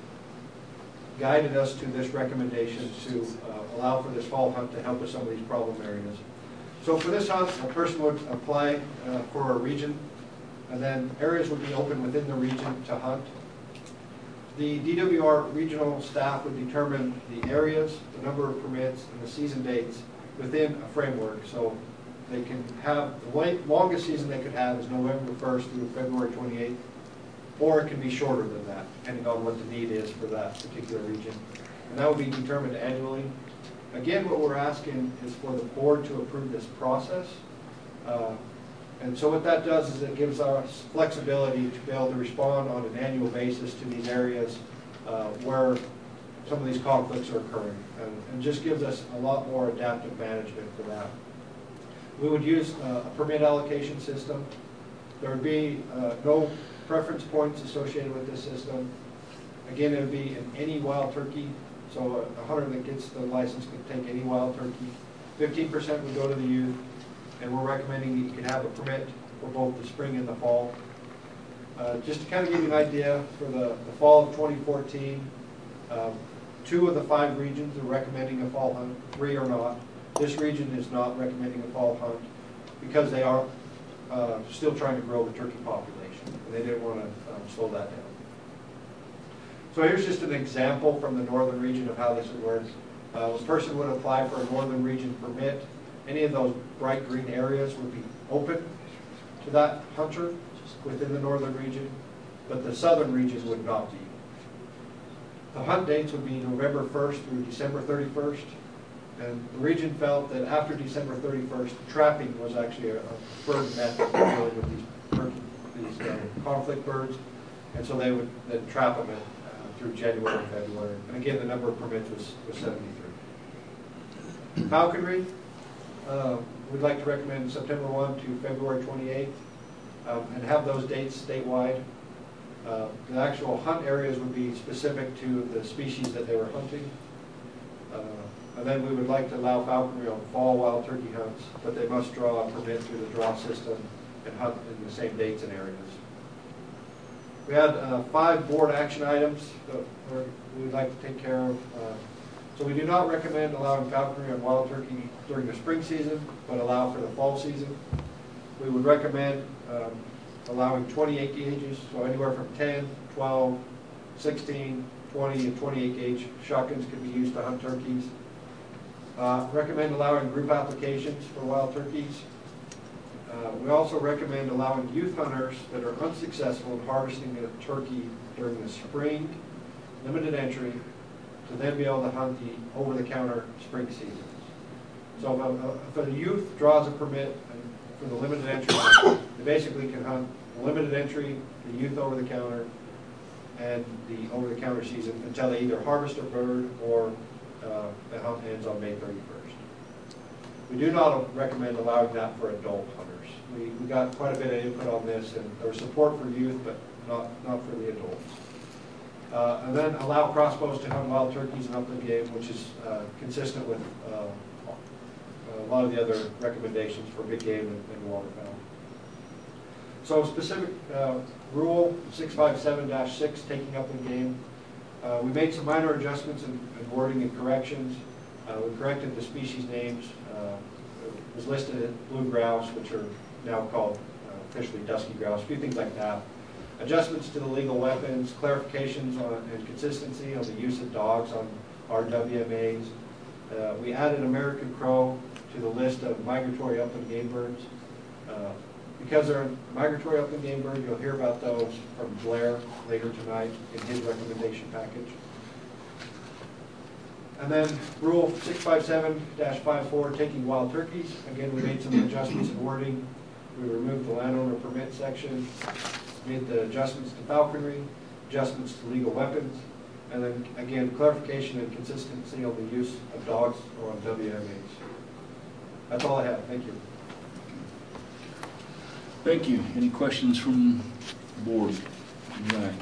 guided us to this recommendation to uh, allow for this fall hunt to help with some of these problem areas. So for this hunt, a person would apply uh, for a region, and then areas would be open within the region to hunt. The D W R regional staff would determine the areas, the number of permits, and the season dates within a framework. So they can have, the late, longest season they could have is November first through February twenty-eighth, or it can be shorter than that, depending on what the need is for that particular region. And that would be determined annually. Again, what we're asking is for the board to approve this process. Uh, And so what that does is it gives us flexibility to be able to respond on an annual basis to these areas uh, where some of these conflicts are occurring, and, and just gives us a lot more adaptive management for that. We would use uh, a permit allocation system. There would be uh, no preference points associated with this system. Again, it would be in any wild turkey, so a hunter that gets the license could take any wild turkey. fifteen percent would go to the youth. And we're recommending that you can have a permit for both the spring and the fall. Uh, just to kind of give you an idea, for the, the fall of twenty fourteen, um, two of the five regions are recommending a fall hunt, three are not. This region is not recommending a fall hunt because they are uh, still trying to grow the turkey population, and they didn't want to um, slow that down. So here's just an example from the northern region of how this would work. Uh, a person would apply for a northern region permit. Any of those bright green areas would be open to that hunter within the northern region, but the southern regions would not be. The hunt dates would be November first through December thirty-first, and the region felt that after December thirty-first, trapping was actually a, a preferred method of dealing with these, bird, these uh, conflict birds, and so they would then trap them in, uh, through January and February. And again, the number of permits was, was seventy-three. Falconry. Uh, we'd like to recommend September first to February twenty-eighth um, and have those dates statewide. Uh, the actual hunt areas would be specific to the species that they were hunting. Uh, and then we would like to allow falconry on fall wild turkey hunts, but they must draw a permit through the draw system and hunt in the same dates and areas. We had uh, five board action items that we would like to take care of. Uh, So we do not recommend allowing falconry on wild turkey during the spring season, but allow for the fall season. We would recommend um, allowing twenty-eight gauges, so anywhere from ten, twelve, sixteen, twenty, and twenty-eight gauge shotguns can be used to hunt turkeys. Uh, recommend allowing group applications for wild turkeys. Uh, we also recommend allowing youth hunters that are unsuccessful in harvesting a turkey during the spring, limited entry, to then be able to hunt the over-the-counter spring season. So if, a, if a youth draws a permit for the limited entry, they basically can hunt the limited entry, the youth over-the-counter, and the over-the-counter season until they either harvest a bird or uh, the hunt ends on May thirty-first. We do not recommend allowing that for adult hunters. We, we got quite a bit of input on this, and there was support for youth, but not, not for the adults. Uh, and then allow crossbows to hunt wild turkeys and upland game, which is uh, consistent with uh, a lot of the other recommendations for big game and, and waterfowl. So specific uh, rule six five seven dash six, taking upland game. Uh, we made some minor adjustments in, in wording and corrections. Uh, we corrected the species names. Uh, it was listed as blue grouse, which are now called uh, officially dusky grouse, a few things like that. Adjustments to the legal weapons, clarifications on and consistency on the use of dogs on our W M As. Uh, we added American crow to the list of migratory upland game birds. Uh, because they're a migratory upland game bird, you'll hear about those from Blair later tonight in his recommendation package. And then Rule six five seven dash fifty-four, taking wild turkeys. Again, we made some adjustments in wording. We removed the landowner permit section, made the adjustments to falconry, adjustments to legal weapons, and then again, clarification and consistency on the use of dogs or on W M As. That's all I have. Thank you.
Thank you. Any questions from the board? Right.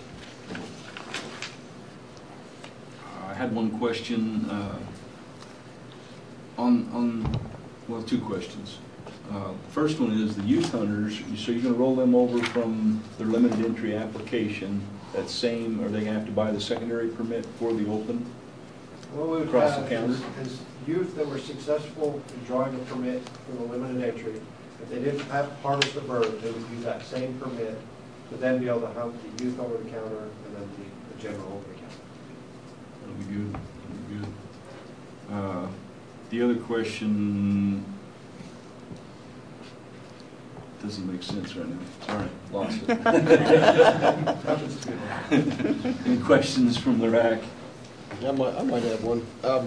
I had one question uh, on, on, well, two questions. Uh, first one is the youth hunters, so you're going to roll them over from their limited entry application, that same, are they going to have to buy the secondary permit for the open?
What we would
Across
have
the counter?
is, is youth that were successful in drawing a permit for the limited entry. If they didn't have to harvest a bird, they would use that same permit to then be able to hunt the youth over the counter and then the, the general over the counter.
That'll be good. That'll be good. Uh, the other question doesn't make sense right now. Sorry, lost it. Any questions from the rack?
I might, I might have one. Um,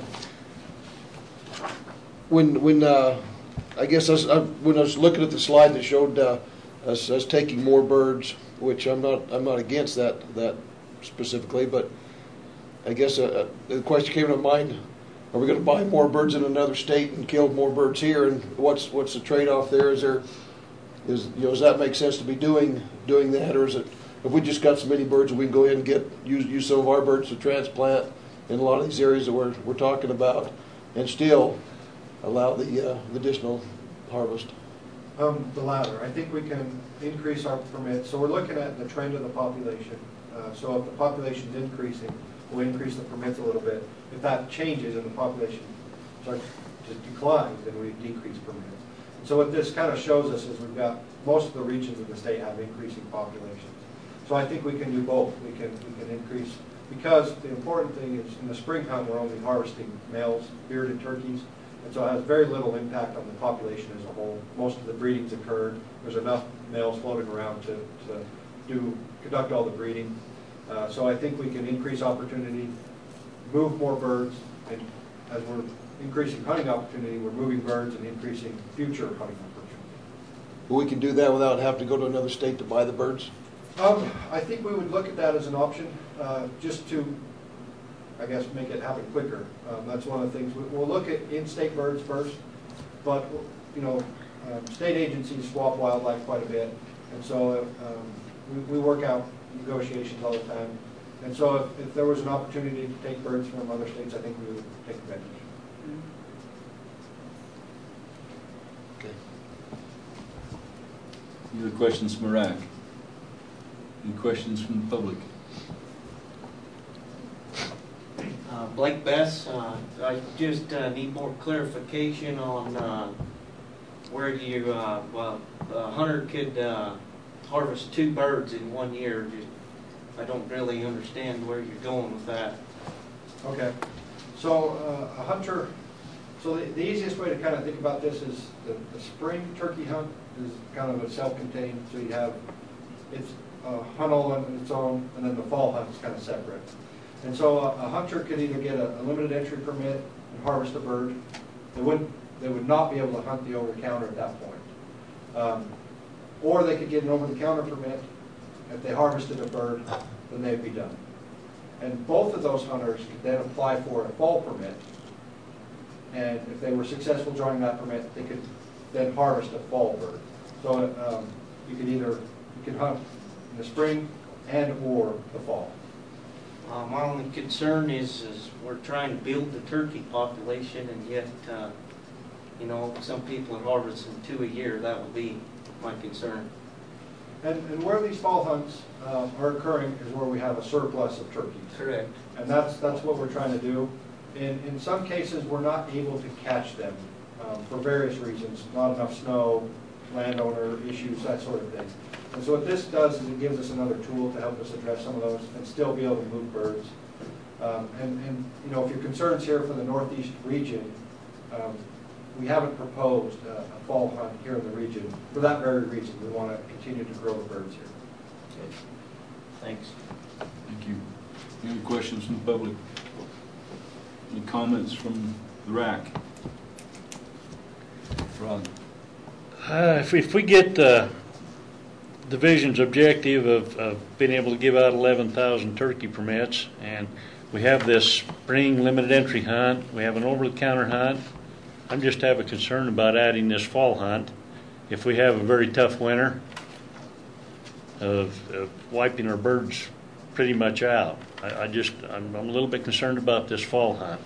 when, when, uh, I guess I was, I, when I was looking at the slide that showed uh, us, us taking more birds, which I'm not, I'm not against that, that specifically, but I guess uh, the question came to mind: are we going to buy more birds in another state and kill more birds here? And what's, what's the trade-off there? Is there, is you know, does that make sense to be doing, doing that, or is it, if we just got so many birds, we can go ahead and get use, use some of our birds to transplant in a lot of these areas that we're, we're talking about, and still allow the, uh, the additional harvest?
Um, the latter. I think we can increase our permits. So we're looking at the trend of the population. Uh, so if the population is increasing, we'll increase the permits a little bit. If that changes and the population starts to decline, then we decrease permits. And so what this kind of shows us is we've got most of the regions of the state have increasing populations. So I think we can do both. We can we can increase, because the important thing is in the spring hunt we're only harvesting males, bearded turkeys, and so it has very little impact on the population as a whole. Most of the breeding's occurred. There's enough males floating around to, to do conduct all the breeding. Uh, so I think we can increase opportunity, move more birds, and as we're increasing hunting opportunity, we're moving birds and increasing future hunting opportunity.
But we can do that without having to go to another state to buy the birds?
Um, I think we would look at that as an option, uh, just to, I guess, make it happen quicker. Um, that's one of the things. We, we'll look at in-state birds first, but, you know, um, state agencies swap wildlife quite a bit, and so um, we, we work out negotiations all the time. And so if, if there was an opportunity to take birds from other states, I think we would take advantage.
Okay.
Any other questions from Iraq? Any questions from the public?
Uh, Blake Bess, uh, I just uh, need more clarification on uh, where you, uh, well, a hunter could uh, harvest two birds in one year. Just, I don't really understand where you're going with that.
Okay. So uh, a hunter, so the, the easiest way to kind of think about this is the, the spring turkey hunt is kind of a self-contained, so you have, it's a hunt all on its own, and then the fall hunt is kind of separate. And so a, a hunter could either get a, a limited entry permit and harvest a bird. They wouldn't, they would not be able to hunt the over-the-counter at that point. Um, or they could get an over-the-counter permit. If they harvested a bird, then they'd be done. And both of those hunters could then apply for a fall permit. And if they were successful drawing that permit, they could then harvest a fall bird. So um, you could either, you could hunt in the spring and or the fall.
Uh, my only concern is, is we're trying to build the turkey population, and yet, uh, you know, some people are harvesting two a year. That would be my concern.
And, and where these fall hunts uh, are occurring is where we have a surplus of turkeys.
Correct.
And that's that's what we're trying to do. In in some cases, we're not able to catch them um, for various reasons. Not enough snow, landowner issues, that sort of thing. And so what this does is it gives us another tool to help us address some of those and still be able to move birds. Um, and, and you know, if your concerns here for the Northeast region, um, we haven't proposed a, a fall hunt here in the region for that very reason. We want to continue to grow the birds here.
Okay. Thanks.
Thank you. Any questions from the public? Any comments from the R A C? Ron?
Uh, if, if we get uh, Division's objective of, of being able to give out eleven thousand turkey permits, and we have this spring limited entry hunt, we have an over-the-counter hunt, I'm just have a concern about adding this fall hunt. If we have a very tough winter of, of wiping our birds pretty much out, I, I just, I'm, I'm a little bit concerned about this fall hunt.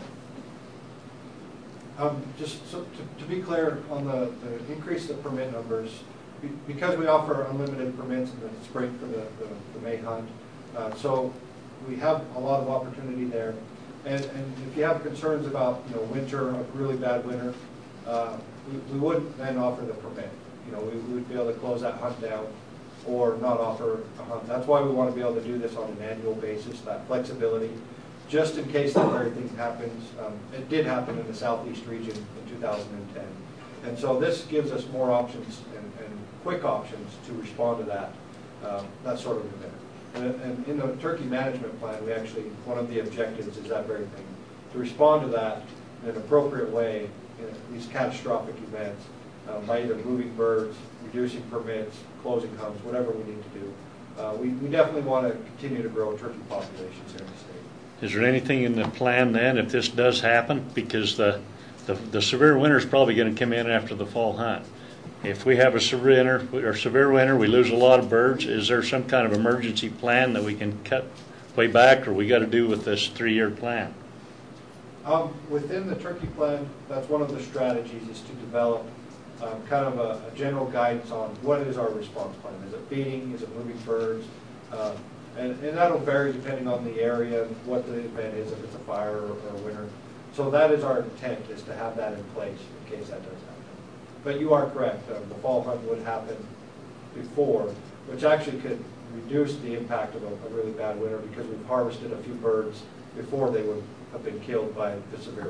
Um, just so to, to be clear on the, the increase of permit numbers, be, because we offer unlimited permits in the spring for the, the, the May hunt, uh, so we have a lot of opportunity there. And, and if you have concerns about, you know, winter, a really bad winter, uh, we, we would then offer the permit. You know, we, we would be able to close that hunt down or not offer a hunt. That's why we want to be able to do this on an annual basis, that flexibility, just in case that very thing happens. Um, it did happen in the southeast region in two thousand ten. And so this gives us more options and, and quick options to respond to that, um, that sort of event. And, and in the turkey management plan, we actually, one of the objectives is that very thing, to respond to that in an appropriate way in these catastrophic events, um, by either moving birds, reducing permits, closing hunts, whatever we need to do. Uh, we, we definitely want to continue to grow turkey populations here in the state.
Is there anything in the plan then, if this does happen, because the, the, the severe winter is probably going to come in after the fall hunt. If we have a severe winter, or severe winter, we lose a lot of birds, is there some kind of emergency plan that we can cut way back, or we got to do with this three-year plan?
Um, within the turkey plan, that's one of the strategies, is to develop um, kind of a, a general guidance on what is our response plan. Is it feeding? Is it moving birds? Uh, and, and that'll vary depending on the area and what the event is, if it's a fire or, or a winter. So that is our intent, is to have that in place in case that does happen. But you are correct. Uh, the fall hunt would happen before, which actually could reduce the impact of a, a really bad winter, because we've harvested a few birds before they would have been killed by the severe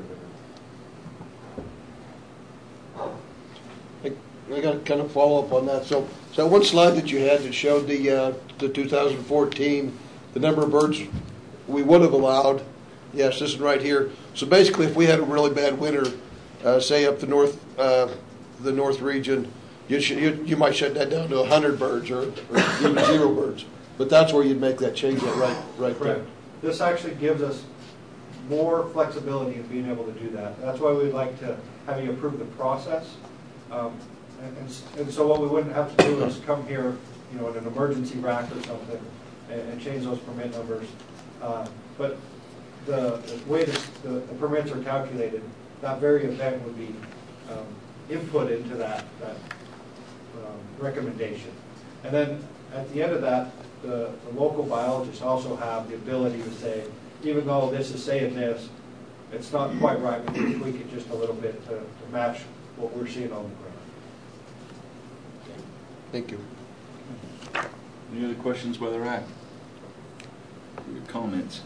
winter.
I, I got to kind of follow up on that. So, so one slide that you had that showed the uh, the two thousand fourteen, the number of birds we would have allowed. Yes, this is right here. So basically, if we had a really bad winter, uh, say up the north, uh, the north region, you, should, you you might shut that down to a hundred birds or, or even zero birds. But that's where you'd make that change, that right, right
Correct.
there.
This actually gives us more flexibility in being able to do that. That's why we'd like to have you approve the process. Um, and, and, and so what we wouldn't have to do is come here, you know, in an emergency rack or something, and, and change those permit numbers. Uh, but the, the way this, the, the permits are calculated, that very event would be um, input into that, that um, recommendation. And then at the end of that, the, the local biologists also have the ability to say, even though this is saying this, it's not quite right, we can tweak it just a little bit to, to match what we're seeing on the ground.
Thank you.
Any other questions by the R A C? Your comments?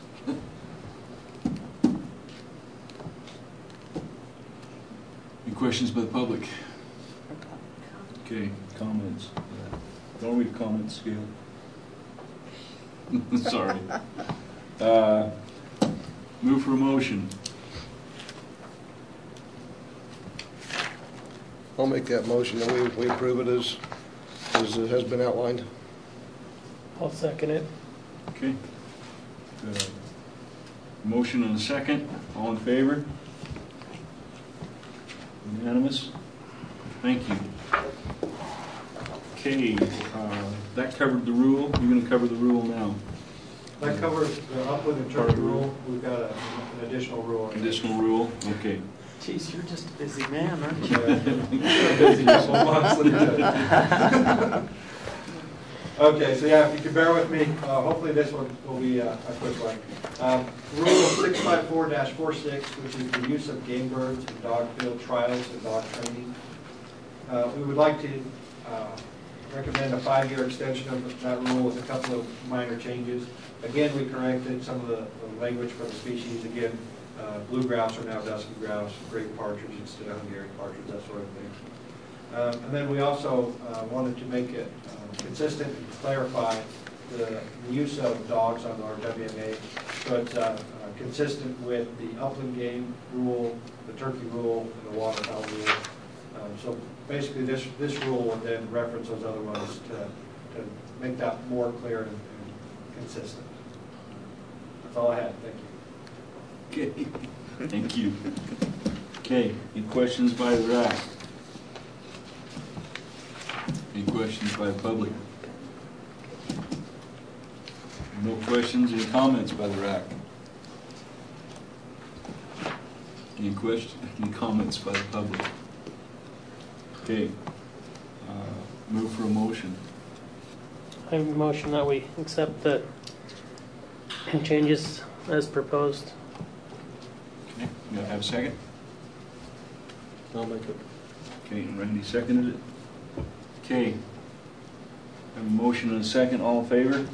Any questions by the public? Okay, comments. Don't read comments, Gail. Sorry. Uh, move for a motion.
I'll make that motion that we, we approve it as, as it has been outlined.
I'll second it.
Okay. Uh, motion and a second. All in favor? Unanimous? Thank you. Okay, uh, that covered the rule. You're going to cover the rule now.
That covers the upland and turkey rule. We've got a, an additional rule.
Additional rule? Okay.
Jeez, you're just a busy man, aren't you?
Okay, so yeah, if you can bear with me, uh, hopefully this one will be uh, a quick one. Um, rule six five four dash forty-six, which is the use of game birds in dog field trials and dog training. Uh, we would like to uh, recommend a five-year extension of that rule with a couple of minor changes. Again, we corrected some of the, the language for the species. Again, uh, blue grouse are now dusky grouse, great partridge instead of Hungarian partridge, that sort of thing. Um, and then we also uh, wanted to make it um, consistent and clarify the, the use of dogs on our W M A. So it's uh, uh, consistent with the upland game rule, the turkey rule, and the waterfowl rule. Um, so basically, this this rule would then reference those other ones to to make that more clear and, and consistent. That's all I had. Thank you.
Okay. Thank you. Okay. Any questions by the R A C? Any questions by the public? No questions. Any comments by the R A C? Any questions? Any comments by the public? Okay. Uh, move for a motion.
I motion that we accept the changes as proposed.
Okay. You have a second?
I'll make it.
Okay. And Randy seconded it. Okay. Have a motion and a second. All in favor?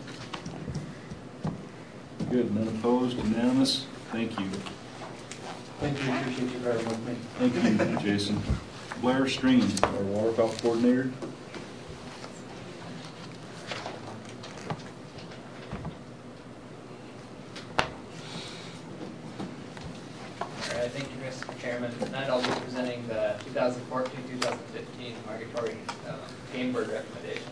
Good. None opposed? Unanimous? Thank you.
Thank you. Appreciate you bearing with me.
Thank you, Jason. Blair String, our waterfowl coordinator.
All right, thank you, Mister Chairman. Tonight I'll be presenting the two thousand fourteen two thousand fifteen migratory uh, game bird recommendations.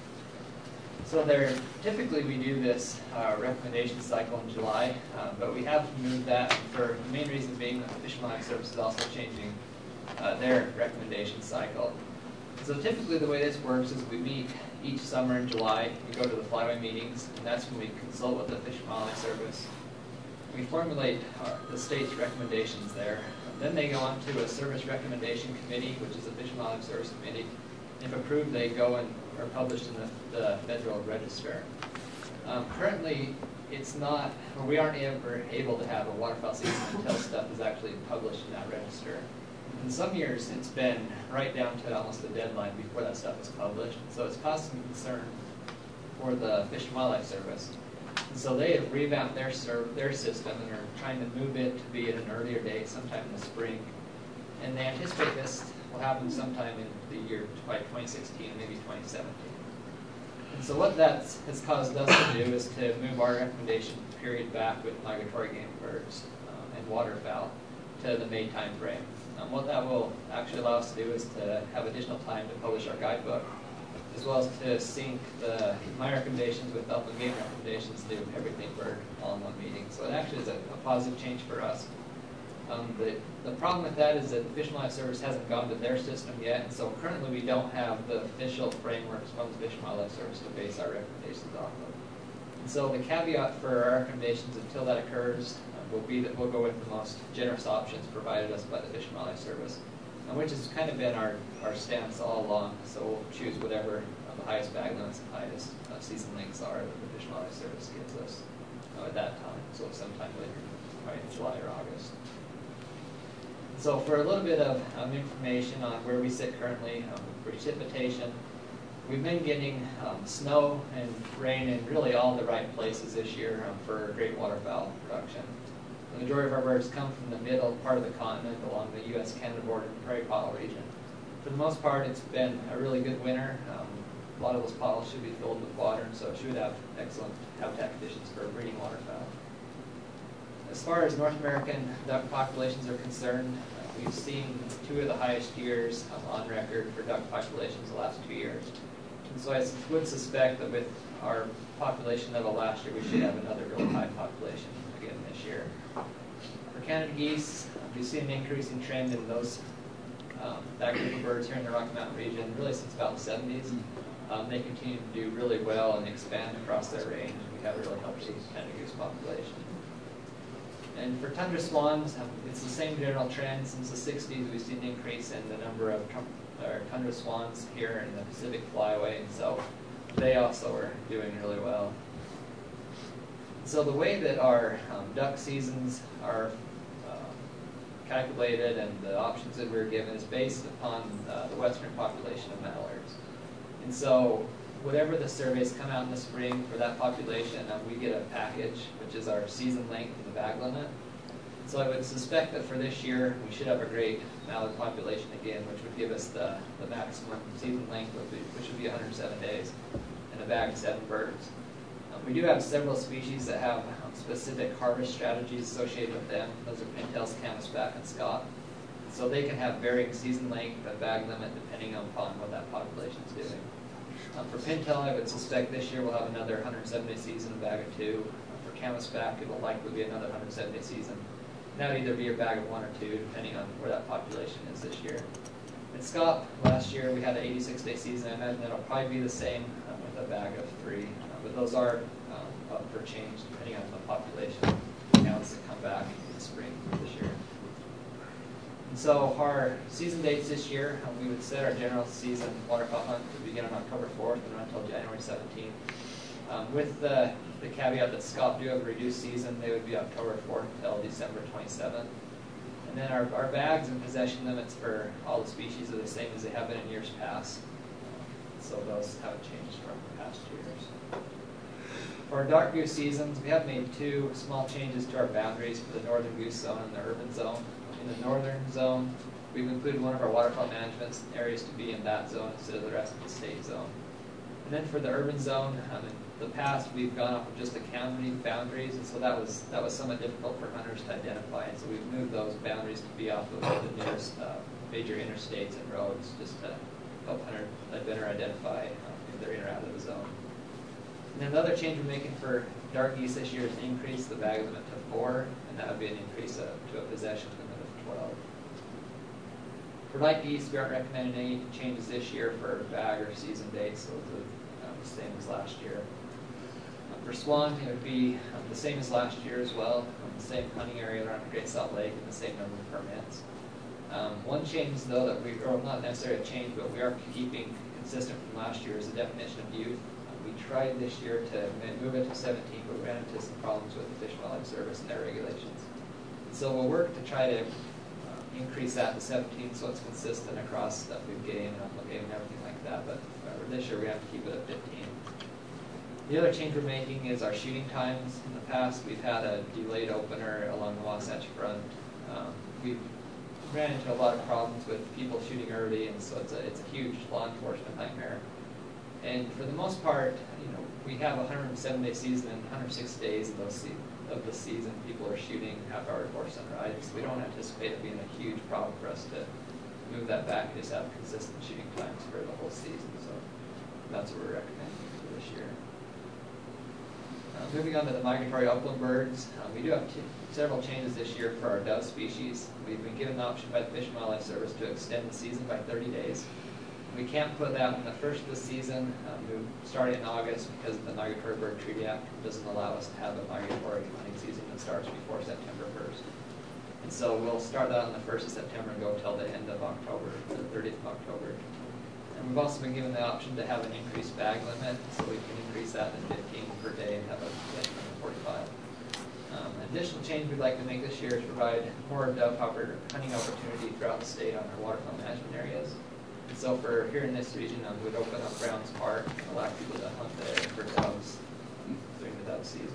So there, typically we do this uh, recommendation cycle in July, uh, but we have moved that for the main reason being that the Fish and Wildlife Service is also changing uh, their recommendation cycle. So typically the way this works is we meet each summer in July, we go to the flyway meetings, and that's when we consult with the Fish and Wildlife Service. We formulate our, the state's recommendations there. And then they go on to a service recommendation committee, which is a Fish and Wildlife Service committee. If approved, they go and are published in the, the Federal Register. Um, currently, it's not, or we aren't ever able to have a waterfowl season until stuff is actually published in that register. In some years, it's been right down to almost the deadline before that stuff is published. So it's caused some concern for the Fish and Wildlife Service. And so they have revamped their serv their system and are trying to move it to be at an earlier date, sometime in the spring. And they anticipate this will happen sometime in the year by twenty sixteen, maybe twenty seventeen. And so what that has caused us to do is to move our recommendation period back with migratory game birds um, and waterfowl to the May time frame. Um, what that will actually allow us to do is to have additional time to publish our guidebook, as well as to sync the, my recommendations with upland game recommendations to do everything bird all in one meeting. So it actually is a, a positive change for us. Um, the, the problem with that is that the Fish and Wildlife Service hasn't gone to their system yet, and so currently we don't have the official frameworks from the Fish and Wildlife Service to base our recommendations off of. And so the caveat for our recommendations until that occurs uh, will be that we'll go with the most generous options provided us by the Fish and Wildlife Service, and which has kind of been our, our stance all along. So we'll choose whatever uh, the highest bag limits and highest uh, season lengths are that the Fish and Wildlife Service gives us uh, at that time, so sometime later, probably in July or August. So for a little bit of um, information on where we sit currently um, with precipitation, we've been getting um, snow and rain in really all the right places this year um, for great waterfowl production. The majority of our birds come from the middle part of the continent along the U S Canada border and prairie pottle region. For the most part, it's been a really good winter. Um, a lot of those pottles should be filled with water, and so it should have excellent habitat conditions for breeding waterfowl. As far as North American duck populations are concerned, uh, we've seen two of the highest years um, on record for duck populations the last two years. And so I would suspect that with our population level last year, we should have another really high population again this year. For Canada geese, uh, we've seen an increasing trend in those um, that group of birds here in the Rocky Mountain region really since about the seventies. Um, they continue to do really well and expand across their range. We have a really healthy Canada goose population. And for tundra swans, um, it's the same general trend. Since the sixties, we've seen an increase in the number of or tundra swans here in the Pacific Flyway, and so they also are doing really well. So the way that our um, duck seasons are um, calculated and the options that we're given is based upon uh, the western population of mallards. And so whatever the surveys come out in the spring for that population, um, we get a package, which is our season length and the bag limit. So I would suspect that for this year, we should have a great mallard population again, which would give us the, the maximum season length, which would be one hundred seven days, and a bag of seven birds. Um, we do have several species that have um, specific harvest strategies associated with them. Those are pintails, canvasback, and scaup. So they can have varying season length and bag limit depending upon what that population is doing. Um, for pintail, I would suspect this year we'll have another one hundred seventy season, a bag of two. Uh, for canvasback, it will likely be another one hundred seventy season. That would either be a bag of one or two, depending on where that population is this year. In scaup, last year we had an eighty-six day season. I imagine that'll probably be the same um, with a bag of three. Uh, but those are um, up for change depending on the population counts that come back in the spring this year. And so our season dates this year, um, we would set our general season waterfowl hunt to begin on October fourth and run until January seventeenth. Um, with the, the caveat that scaup do have a reduced season, they would be October fourth until December twenty-seventh. And then our, our bags and possession limits for all the species are the same as they have been in years past. So those haven't changed from past years. For our dark goose seasons, we have made two small changes to our boundaries for the northern goose zone and the urban zone. In the northern zone, we've included one of our waterfowl management areas to be in that zone instead of the rest of the state zone. And then for the urban zone, um, in the past we've gone off of just the county boundaries, and so that was that was somewhat difficult for hunters to identify. And so we've moved those boundaries to be off of the nearest uh, major interstates and roads, just to help hunter better identify um, if they're in or out of the zone. And then the other change we're making for dark geese this year is to increase the bag limit to four, and that would be an increase uh, to a possession limit of twelve. For light geese, we aren't recommending any changes this year for bag or season dates, so it's um, the same as last year. Um, for swan, it would be um, the same as last year as well, um, the same hunting area around Great Salt Lake and the same number of permits. Um, one change, though, that we, or not necessarily a change, but we are keeping consistent from last year is the definition of youth. Um, we tried this year to move it to seventeen, but we ran into some problems with the Fish and Wildlife Service and their regulations. So we'll work to try to uh, increase that to seventeen so it's consistent across the food game and outlook game and everything like that. But uh, this year we have to keep it at fifteen. The other change we're making is our shooting times. In the past, we've had a delayed opener along the Wasatch Front. Um, we've ran into a lot of problems with people shooting early, and so it's a, it's a huge law enforcement nightmare. And for the most part, you know, we have a one hundred seven day season, and one hundred six days of those se of the season, people are shooting half hour before sunrise. So we don't anticipate it being a huge problem for us to move that back and just have consistent shooting times for the whole season. So that's what we're recommending for this year. Uh, moving on to the migratory upland birds, um, we do have several changes this year for our dove species. We've been given the option by the Fish and Wildlife Service to extend the season by thirty days. We can't put that in the first of the season. Um, we started in August because the Migratory Bird Treaty Act doesn't allow us to have a migratory hunting season that starts before September first. And so we'll start that on the first of September and go till the end of October, the thirtieth of October. And we've also been given the option to have an increased bag limit, so we can increase that to fifteen per day and have a limit of forty-five. Um, an additional change we'd like to make this year is provide more dove hunting opportunity throughout the state on our waterfowl management areas. And so for here in this region, um, we'd open up Browns Park and allow people to hunt there for doves during the dove season.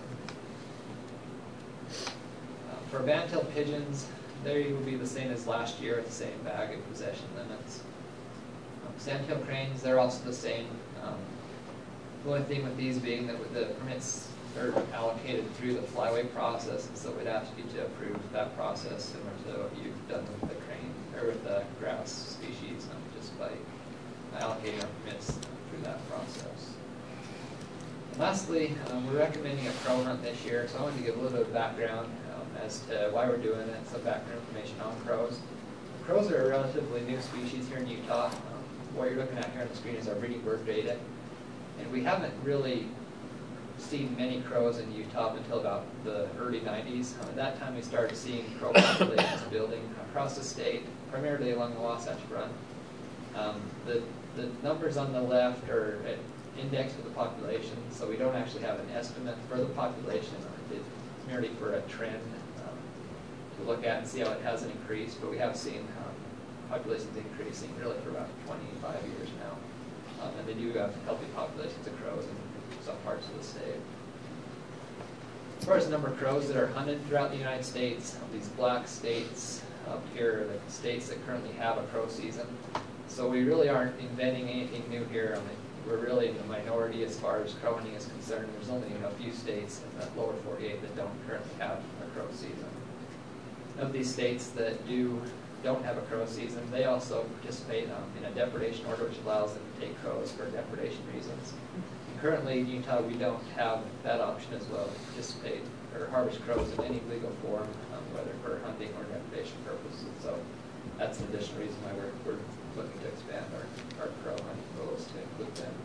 Uh, for band-tailed pigeons, they will be the same as last year with the same bag and possession limits. Um, sandtail cranes, they're also the same. Um, the only thing with these being that with the permits are allocated through the flyway process, and so we'd ask you to approve that process similar to what you've done with the crane or with the grouse species, um, just by allocating our permits through that process. And lastly, um, we're recommending a crow hunt this year, so I wanted to give a little bit of background um, as to why we're doing it, some background information on crows. Crows are a relatively new species here in Utah. Um, what you're looking at here on the screen is our breeding bird data, and we haven't really seen many crows in Utah until about the early nineties. Um, at that time we started seeing crow populations building across the state, primarily along the Wasatch Front. Um, the, the numbers on the left are indexed with the population, so we don't actually have an estimate for the population. It's merely for a trend um, to look at and see how it hasn't increased, but we have seen um, populations increasing really for about twenty-five years now. Um, and they do have healthy populations of crows in some parts of the state. As far as the number of crows that are hunted throughout the United States, these black states up here are the states that currently have a crow season. So we really aren't inventing anything new here. I mean, we're really in the minority as far as crow hunting is concerned. There's only a few states in the lower forty-eight that don't currently have a crow season. Of these states that do don't have a crow season, they also participate um, in a depredation order which allows them to take crows for depredation reasons. And currently in Utah, we don't have that option as well to participate or harvest crows in any legal form, um, whether for hunting or depredation purposes. So that's an additional reason why we're, we're looking to expand our, our crow hunting rules to include them.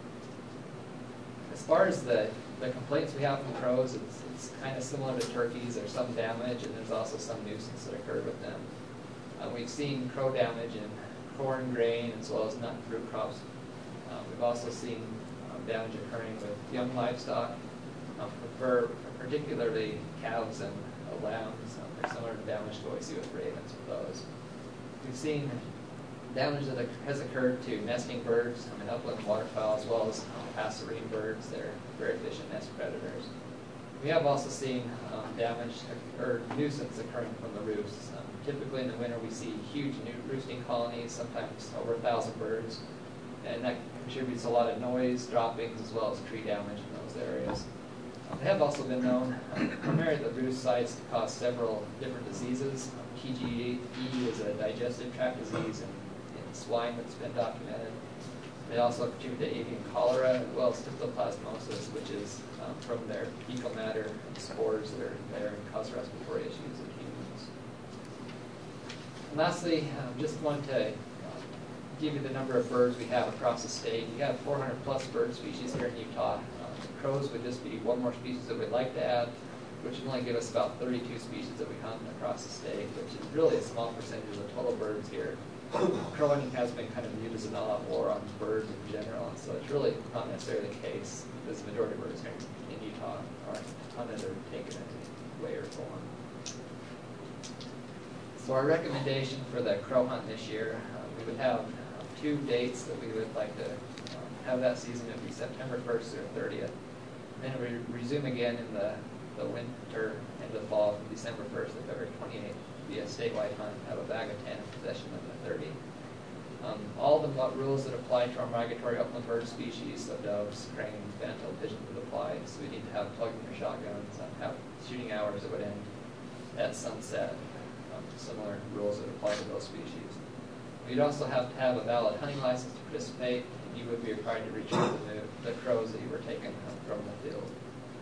As far as the, the complaints we have from crows, it's, it's kind of similar to turkeys. There's some damage, and there's also some nuisance that occurred with them. Uh, we've seen crow damage in corn, grain, as well as nut and fruit crops. Uh, we've also seen um, damage occurring with young livestock, um, for particularly calves and uh, lambs. Um, there's similar damage to what we see with ravens with those. We've seen damage that has occurred to nesting birds um, and upland waterfowl, as well as um, passerine birds. They're very efficient nest predators. We have also seen um, damage or nuisance occurring from the roosts. Um, typically in the winter we see huge new roosting colonies, sometimes over a thousand birds, and that contributes a lot of noise, droppings, as well as tree damage in those areas. Um, they have also been known, um, primarily at the roost sites, to cause several different diseases. Um, T G E is a digestive tract disease in, in swine that's been documented. They also contribute to avian cholera, as well as diphthoplasmosis, which is um, from their fecal matter and spores that are there and cause respiratory issues in humans. And lastly, um, just want to um, give you the number of birds we have across the state. We have four hundred plus bird species here in Utah. Um, crows would just be one more species that we'd like to add, which would only give us about thirty-two species that we hunt across the state, which is really a small percentage of the total birds here. Crow hunting has been kind of viewed as an all-out war on birds in general, and so it's really not necessarily the case, because the majority of birds here in Utah are hunted or taken in way or form. So our recommendation for the crow hunt this year, uh, we would have uh, two dates that we would like to um, have that season. It would be September first through thirtieth. Then we resume again in the, the winter and the fall from December first to February twenty-eighth. Be a statewide hunt, have a bag of ten in possession of the thirty. Um, all the rules that apply to our migratory upland bird species, so doves, cranes, fantail, pigeons would apply. So we need to have plugging your shotguns, uh, have shooting hours that would end at sunset. Um, similar rules that apply to those species. You'd also have to have a valid hunting license to participate, and you would be required to retrieve the, the crows that you were taking from the field.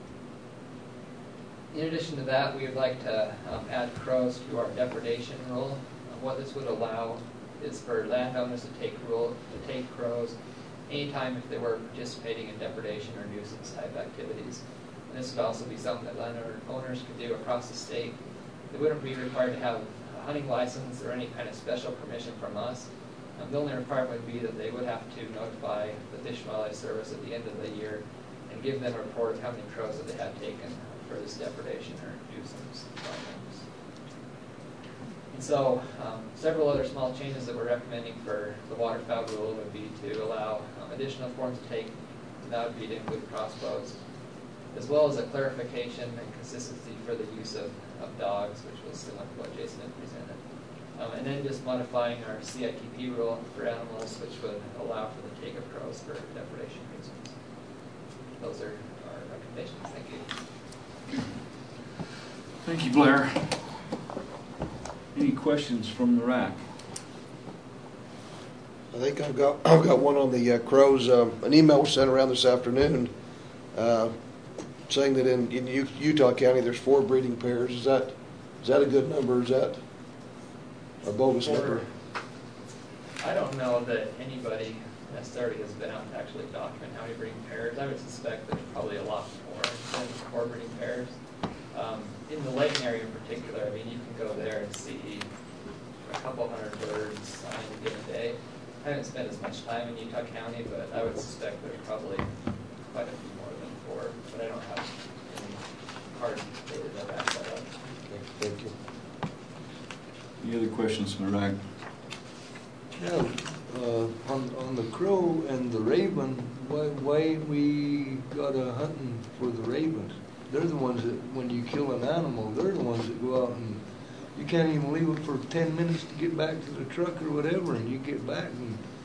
In addition to that, we would like to um, add crows to our depredation rule. Um, what this would allow is for landowners to take rule to take crows anytime if they were participating in depredation or nuisance type activities. And this would also be something that landowners could do across the state. They wouldn't be required to have a hunting license or any kind of special permission from us. Um, the only requirement would be that they would have to notify the Fish and Wildlife Service at the end of the year and give them a report of how many crows that they had taken for this depredation or nuisance problems. And so um, several other small changes that we're recommending for the waterfowl rule would be to allow um, additional forms of take, and that would be to include crossbows, as well as a clarification and consistency for the use of, of dogs, which was similar to what Jason had presented. Um, and then just modifying our C I T P rule for animals, which would allow for the take of crows for depredation reasons. Those are our recommendations. Thank you.
Thank you, Blair. Any questions from the rack?
I think I've got I've got one on the uh, crows. Um, an email was sent around this afternoon uh, saying that in, in U- Utah County there's four breeding pairs. Is that is that a good number? Is that a bogus
Four.
number?
I don't know that anybody necessarily has been out to actually document how many breeding pairs. I would suspect there's probably a lot more than four breeding pairs. Um, in the Layton area in particular, I mean, you can go there and see a couple hundred birds on any given day. I haven't spent as much time in Utah County, but I would suspect there's probably quite a few more than four, but I don't have any hard data that backs that up.
Thank you.
Any other questions from the rack?
Yeah, uh, on, on the crow and the raven, why, why we got a hunting for the ravens? They're the ones that, when you kill an animal, they're the ones that go out and you can't even leave it for ten minutes to get back to the truck or whatever, and you get back and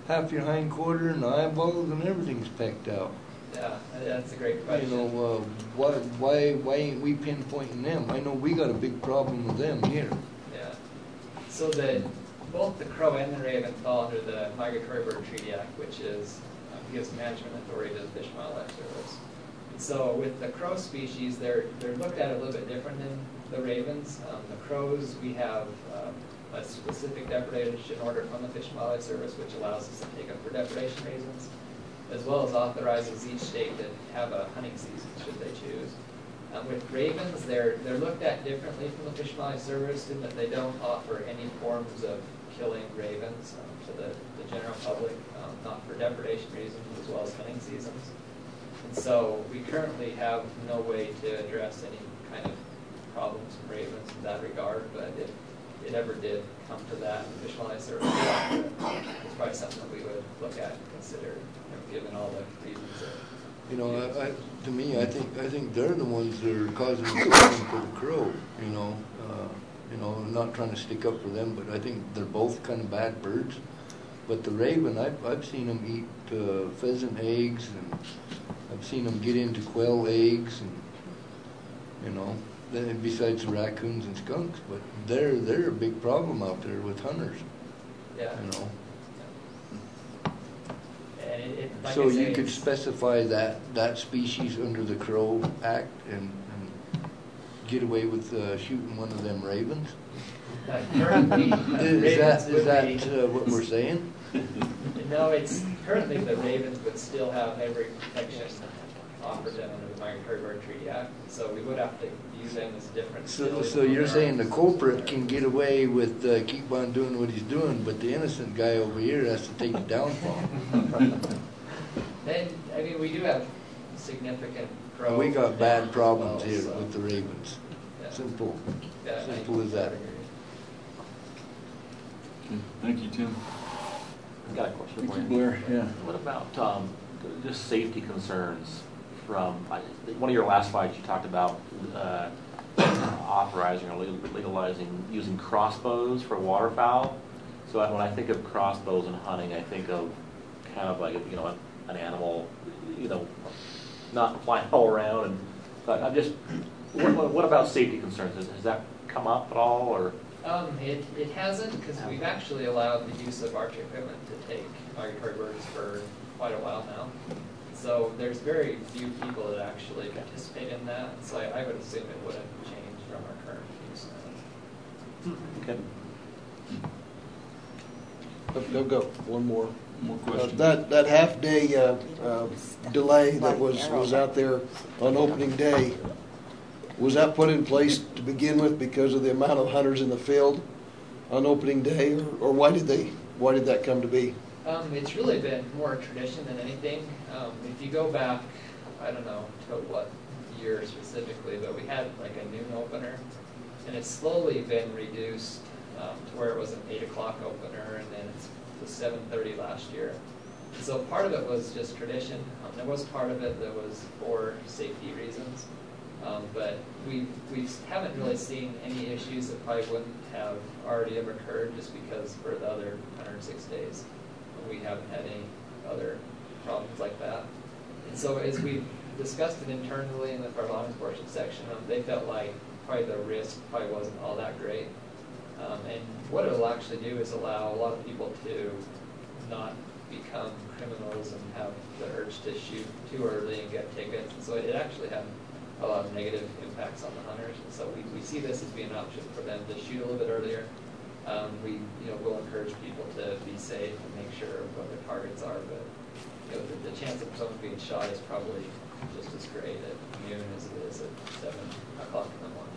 half your hind quarter and eyeballs and everything's pecked out.
Yeah, that's a great question.
You know, uh, why, why, why ain't we pinpointing them? I know we got a big problem with them here.
Yeah. So the, both the crow and the raven fall under the Migratory Bird Treaty Act, which is, uh, gives management authority to the Fish and Wildlife Service. And so with the crow species, they're, they're looked at a little bit different than the ravens. Um, the crows, we have um, a specific depredation order from the Fish and Wildlife Service, which allows us to take them for depredation reasons, as well as authorizes each state to have a hunting season should they choose. Um, with ravens, they're they're looked at differently from the Fish and Wildlife Service in that they don't offer any forms of killing ravens um, to the, the general public, um, not for depredation reasons as well as hunting seasons. And so we currently have no way to address any kind of problems from ravens in that regard, but if it ever did come to that, the Fish and Wildlife Service, it's probably something that we would look at and consider, you know, given all the reasons that
You know, I, I, to me, I think I think they're the ones that are causing the problem for the crow. You know, uh, you know, I'm not trying to stick up for them, but I think they're both kind of bad birds. But the raven, I've I've seen them eat uh, pheasant eggs, and I've seen them get into quail eggs, and you know, then besides the raccoons and skunks. But they're they're a big problem out there with hunters.
Yeah.
You know.
And it, like
So
I say,
you could specify that, that species under the Crow Act and, and get away with uh, shooting one of them ravens?
Uh, currently,
Is that, is that
be,
uh, what we're saying?
No, it's currently the ravens would still have every protection offered them under the Migratory Bird Treaty Act. So we would have to use them as different.
So, so you're saying the culprit can get away with uh, keep on doing what he's doing, but the innocent guy over here has to take the downfall.
Then, I mean, we do have significant crow.
We got bad problems
well,
here
so.
with the ravens.
Yeah.
Simple.
Yeah,
Simple
I,
as that.
Okay, thank you, Tim.
I've got a question
Thank
for
you,
you.
Blair. Yeah.
What about um, just safety concerns from, I, one of your last slides you talked about uh, authorizing or legalizing using crossbows for waterfowl. So when I think of crossbows and hunting, I think of kind of like, you know, an animal, you know, not flying all around. And but I'm just, what, what about safety concerns? Has, has that come up at all, or?
Um, it, it hasn't, because we've actually allowed the use of archery equipment to take migratory birds for quite a while now. So there's very few people that actually participate in that. So I, I would assume it wouldn't change from our current use.
Okay.
I've got one more.
More
Uh,
questions?
that that half day uh, uh, delay that was was out there on opening day, was that put in place to begin with because of the amount of hunters in the field on opening day, or, or why did they why did that come to be?
Um, it's really been more tradition than anything. Um, if you go back, I don't know to what year specifically, but we had like a noon opener, and it's slowly been reduced um, to where it was an eight o'clock opener, and then it's was seven thirty last year. And so part of it was just tradition. Um, there was part of it that was for safety reasons, um, but we we haven't really seen any issues that probably wouldn't have already ever occurred just because for the other one hundred six days we haven't had any other problems like that. And so as we discussed it internally in the, our law enforcement section, um, they felt like probably the risk probably wasn't all that great. Um, and what it will actually do is allow a lot of people to not become criminals and have the urge to shoot too early and get tickets. And so it actually had a lot of negative impacts on the hunters. And so we, we see this as being an option for them to shoot a little bit earlier. Um, we you know will encourage people to be safe and make sure of what their targets are. But you know the, the chance of someone being shot is probably just as great at noon as it is at seven o'clock in the morning.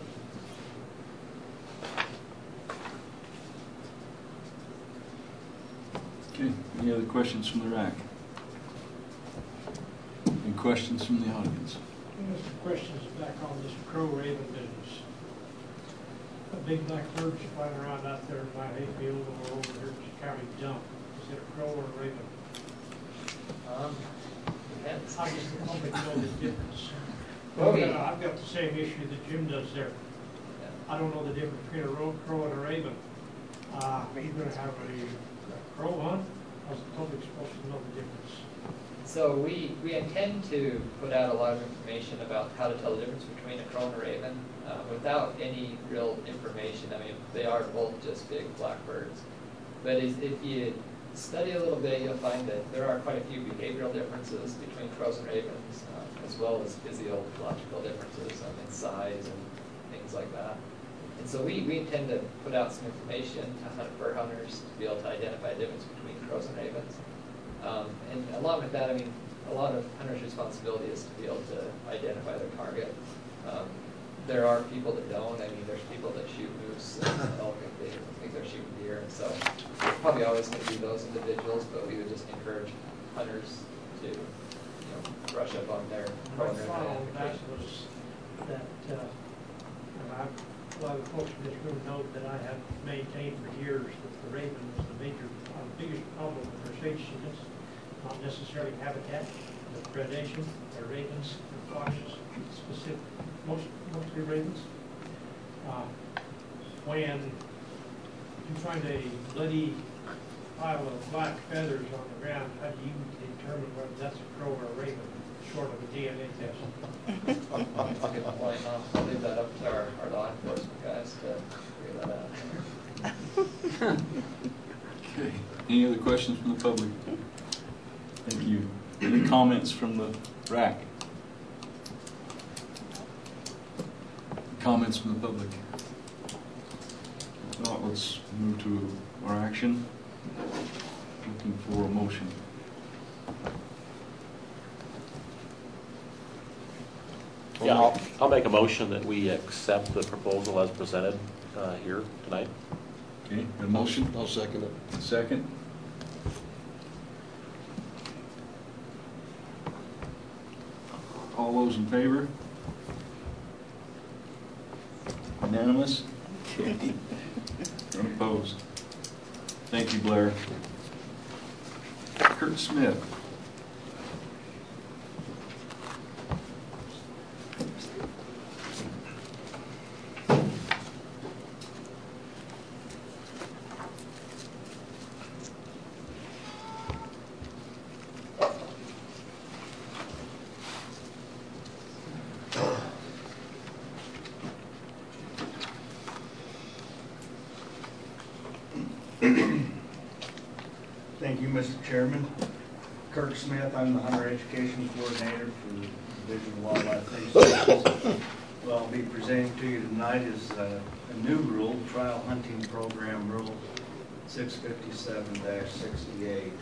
Okay, any other questions from the rack? Any questions from the audience?
You know, some questions back on this crow raven business. A big black bird you find around out there in my hayfield or over here at the county dump. Is it a crow or a raven?
Um, depends.
I just don't think you know the difference.
Well,
I've,
we-
got, I've got the same issue that Jim does there. I don't know the difference between a ro- crow and a raven. Uh, are you going to have a, a crow hunt Because the public's supposed to know the difference.
So we, we intend to put out a lot of information about how to tell the difference between a crow and a raven uh, without any real information. I mean, they are both just big blackbirds. But is, if you study a little bit, you'll find that there are quite a few behavioral differences between crows and ravens, uh, as well as physiological differences um, in size and things like that. And so we, we intend to put out some information to hunt for hunters to be able to identify the difference between crows and ravens. Um, and along with that, I mean, a lot of hunters' responsibility is to be able to identify their target. Um, there are people that don't. I mean, there's people that shoot moose and elk if they think they're shooting deer. And so there's probably always going to be those individuals, but we would just encourage hunters to, you know, brush up on their
My
program
thought on that
identification.
was that, uh, and I, a lot of the folks in this room know that I have maintained for years that the raven is the major, uh, biggest problem with crustaceans, not necessarily habitat, but predation. They're ravens, they're foxes, specific, most, mostly ravens. Uh, when you find a bloody pile of black feathers on the ground, how do you determine whether that's a crow or a raven, short of a D N A test?
That's a good point. I'll I'll leave that up to our, our law enforcement guys to figure that out.
Okay. Any other questions from the public? Thank you. Any comments from the R A C? Comments from the public? If not, let's move to our action. Looking for a motion.
Yeah, I'll, I'll make a motion that we accept the proposal as presented uh, here tonight.
Okay, a motion?
I'll second it.
Second. All those in favor? Unanimous? Okay. None opposed. Thank you, Blair. Kurt Smith.
Thank you, Mister Chairman. Kirk Smith, I'm the Hunter Education Coordinator for the Division of Wildlife Resources. What I'll be presenting to you tonight is uh, a new rule, Trial Hunting Program Rule six fifty-seven dash sixty-eight.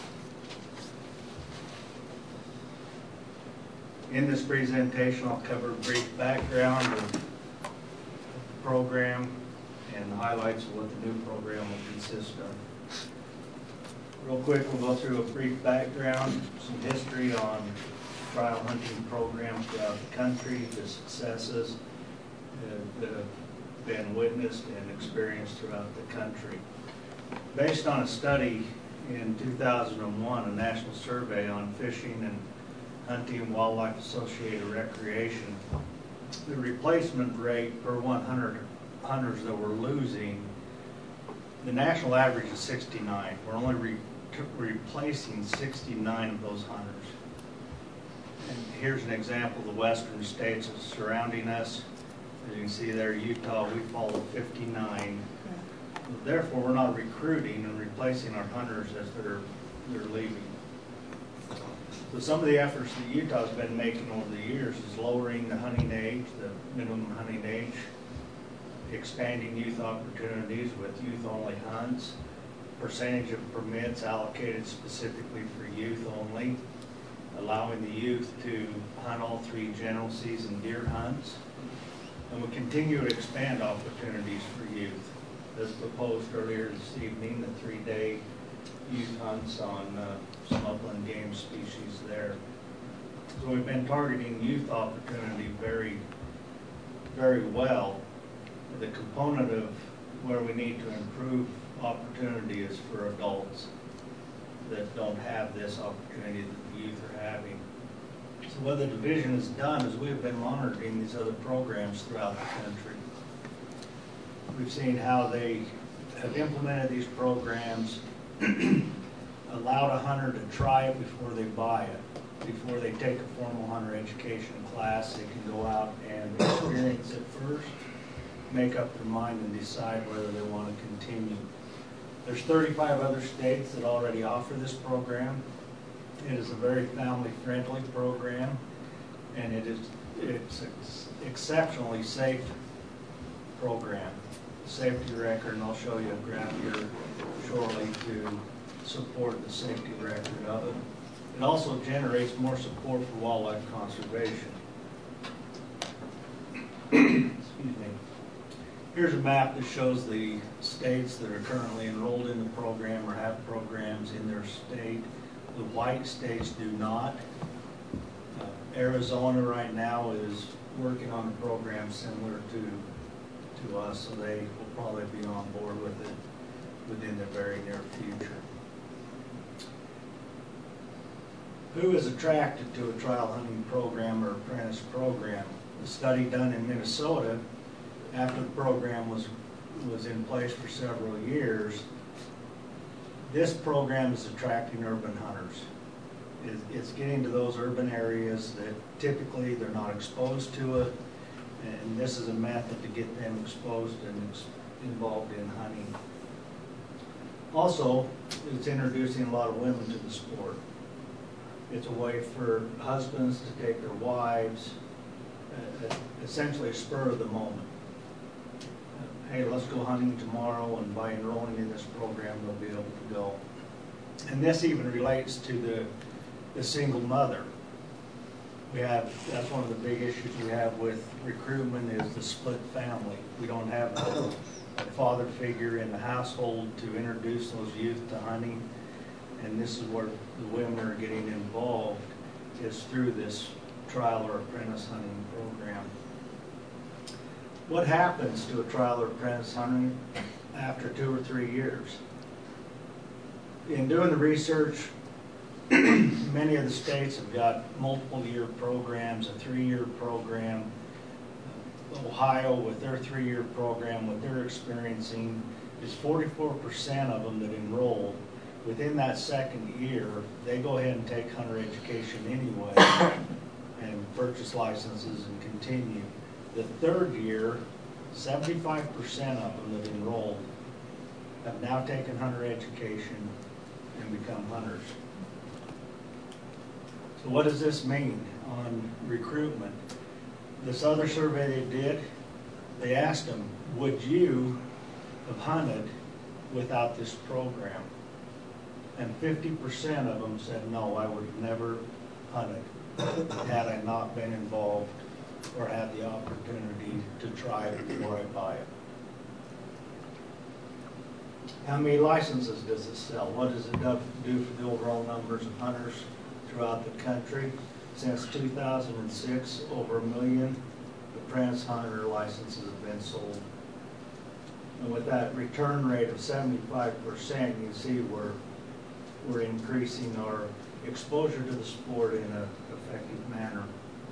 In this presentation, I'll cover a brief background of the program and highlights of what the new program will consist of. Real quick, we'll go through a brief background, some history on trial hunting programs throughout the country, the successes uh, that have been witnessed and experienced throughout the country. Based on a study in two thousand one, a national survey on fishing and hunting wildlife associated recreation, the replacement rate per one hundred hunters that we're losing, the national average is sixty-nine. We're only re replacing sixty-nine of those hunters. And here's an example of the western states surrounding us. As you can see there, Utah, we fall to fifty-nine. Therefore, we're not recruiting and replacing our hunters as they're, they're leaving. So some of the efforts that Utah's been making over the years is lowering the hunting age, the minimum hunting age, expanding youth opportunities with youth-only hunts, percentage of permits allocated specifically for youth only, allowing the youth to hunt all three general season deer hunts, and we continue to expand opportunities for youth. As proposed earlier this evening, the three-day youth hunts on uh, some upland game species there. So we've been targeting youth opportunity very, very well. The component of where we need to improve opportunity is for adults that don't have this opportunity that the youth are having. So what the division has done is we've been monitoring these other programs throughout the country. We've seen how they have implemented these programs,
allowed a hunter to try it before they buy it. Before they take a formal hunter education class, they can go out and experience it first, make up their mind and decide whether they want to continue. There's thirty-five other states that already offer this program. It is a very family-friendly program, and it is it's an exceptionally safe program. Safety record, and I'll show you a graph here shortly to support the safety record of it. It also generates more support for wildlife conservation. Excuse me. Here's a map that shows the states that are currently enrolled in the program or have programs in their state. The white states do not. Uh, Arizona right now is working on a program similar to, to us, so they will probably be on board with it within the very near future. Who is attracted to a trial hunting program or apprentice program? A study done in Minnesota after the program was was in place for several years. This program is attracting urban hunters. It's getting to those urban areas that typically they're not exposed to it, and this is a method to get them exposed and ex involved in hunting. Also, it's introducing a lot of women to the sport. It's a way for husbands to take their wives, uh, essentially a spur of the moment. Uh, hey, let's go hunting tomorrow, and by enrolling in this program, they'll be able to go. And this even relates to the, the single mother. We have, that's one of the big issues we have with recruitment is the split family. We don't have a, a father figure in the household to introduce those youth to hunting. And this is where the women are getting involved, is through this trial or apprentice hunting program. What happens to a trial or apprentice hunting after two or three years? In doing the research, many of the states have got multiple year programs, a three-year program. Ohio, with their three-year program, what they're experiencing is forty-four percent of them that enroll. Within that second year, they go ahead and take hunter education anyway and purchase licenses and continue. The third year, seventy-five percent of them that enrolled have now taken hunter education and become hunters. So what does this mean on recruitment? This other survey they did, they asked them, would you have hunted without this program? And fifty percent of them said, no, I would have never hunted had I not been involved or had the opportunity to try it before I buy it. How many licenses does it sell? What does it do for the overall numbers of hunters throughout the country? Since two thousand six, over a million apprentice hunter licenses have been sold. And with that return rate of seventy-five percent, you can see we're we're increasing our exposure to the sport in an effective manner.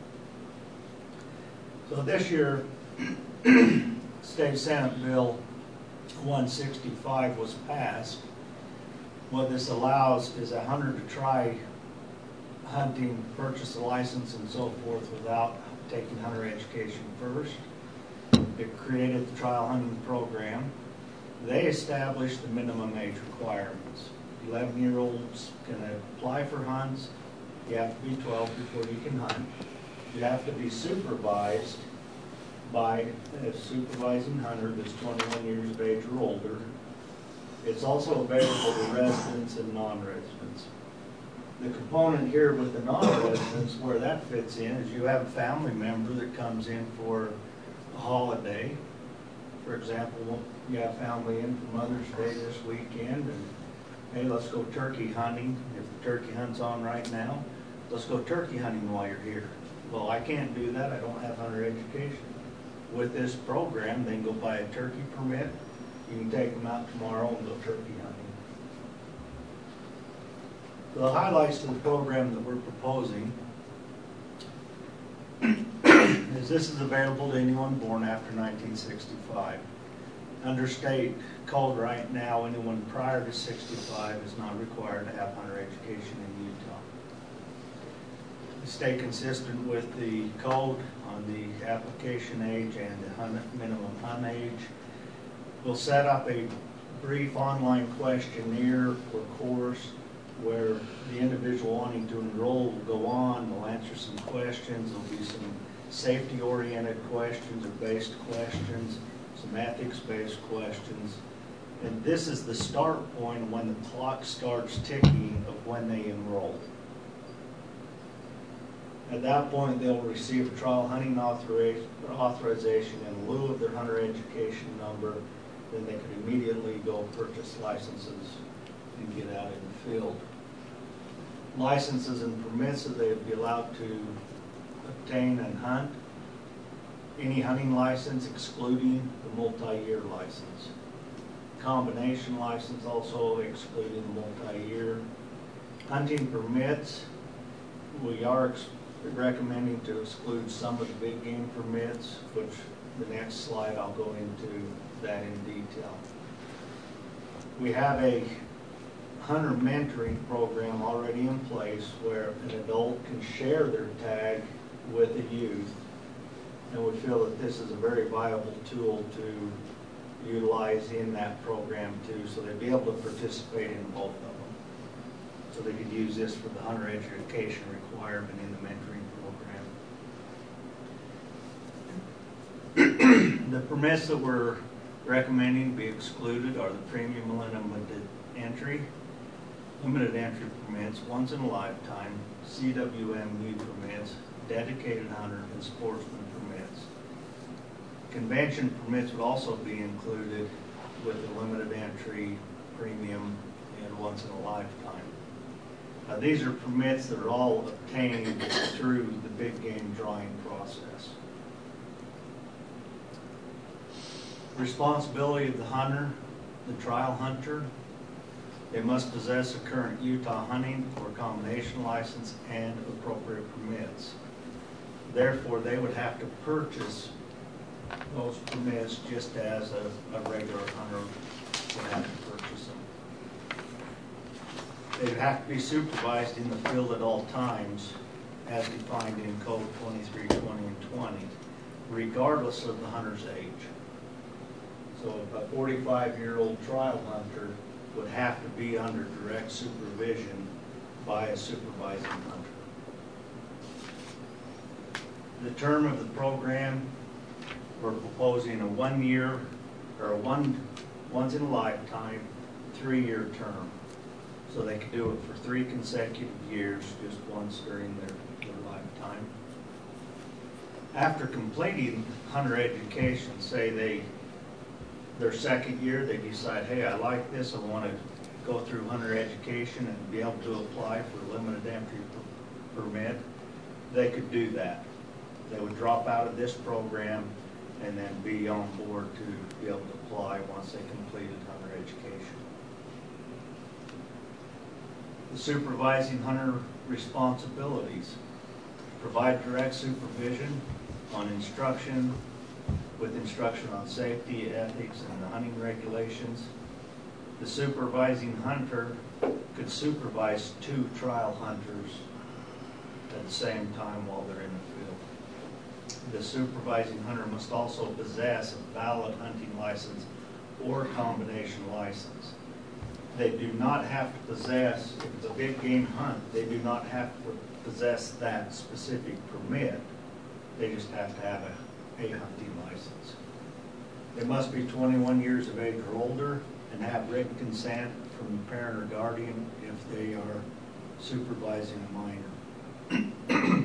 So this year, State Senate Bill one sixty-five was passed. What this allows is a hunter to try hunting, purchase a license and so forth without taking hunter education first. It created the trial hunting program. They established the minimum age requirements. eleven-year-olds can apply for hunts. You have to be twelve before you can hunt. You have to be supervised by a supervising hunter that's twenty-one years of age or older. It's also available to residents and non-residents. The component here with the non-residents, where that fits in, is you have a family member that comes in for a holiday. For example, you have family in for Mother's Day this weekend, and hey, let's go turkey hunting. If the turkey hunt's on right now, let's go turkey hunting while you're here. Well, I can't do that. I don't have hunter education. With this program, they can go buy a turkey permit. You can take them out tomorrow and go turkey hunting. So the highlights to the program that we're proposing is this is available to anyone born after nineteen sixty-five. Under state code right now, anyone prior to sixty-five is not required to have hunter education in Utah. To stay consistent with the code on the application age and the hunt, minimum hunt age, we'll set up a brief online questionnaire or course where the individual wanting to enroll will go on, they'll answer some questions, there'll be some safety-oriented questions or based questions, some ethics-based questions. And this is the start point when the clock starts ticking of when they enroll. At that point, they'll receive a trial hunting authorization in lieu of their hunter education number. Then they could immediately go purchase licenses and get out in the field. Licenses and permits that they would be allowed to obtain and hunt. Any hunting license excluding the multi-year license. Combination license also excluding the multi-year. Hunting permits, we are recommending to exclude some of the big game permits, which the next slide I'll go into that in detail. We have a hunter mentoring program already in place where an adult can share their tag with a youth, and we feel that this is a very viable tool to utilize in that program too, so they'd be able to participate in both of them. So they could use this for the hunter education requirement in the mentoring program. The permits that we're recommending be excluded are the premium limited entry, limited entry permits, once in a lifetime, C W M U permits, dedicated hunter and sportsman permits. Convention permits would also be included with the limited entry, premium, and once in a lifetime. Uh, these are permits that are all obtained through the big game drawing process. Responsibility of the hunter, the trial hunter. They must possess a current Utah hunting or combination license and appropriate permits. Therefore, they would have to purchase those permits just as a, a regular hunter would have to purchase them. They'd have to be supervised in the field at all times as defined in Code twenty-three twenty and twenty, regardless of the hunter's age. So a forty-five-year-old trial hunter would have to be under direct supervision by a supervising hunter. The term of the program, we're proposing a one-year or a one once in a lifetime, three-year term. So they could do it for three consecutive years, just once during their, their lifetime. After completing hunter education, say they their second year, they decide, hey, I like this, I want to go through hunter education and be able to apply for a limited entry per permit, they could do that. They would drop out of this program and then be on board to be able to apply once they completed hunter education. The supervising hunter responsibilities. Provide direct supervision on instruction, with instruction on safety, ethics, and the hunting regulations. The supervising hunter could supervise two trial hunters at the same time while they're in the field. The supervising hunter must also possess a valid hunting license or combination license. They do not have to possess, if it's a big game hunt, they do not have to possess that specific permit. They just have to have a a hunting license. They must be twenty-one years of age or older and have written consent from the parent or guardian if they are supervising a minor.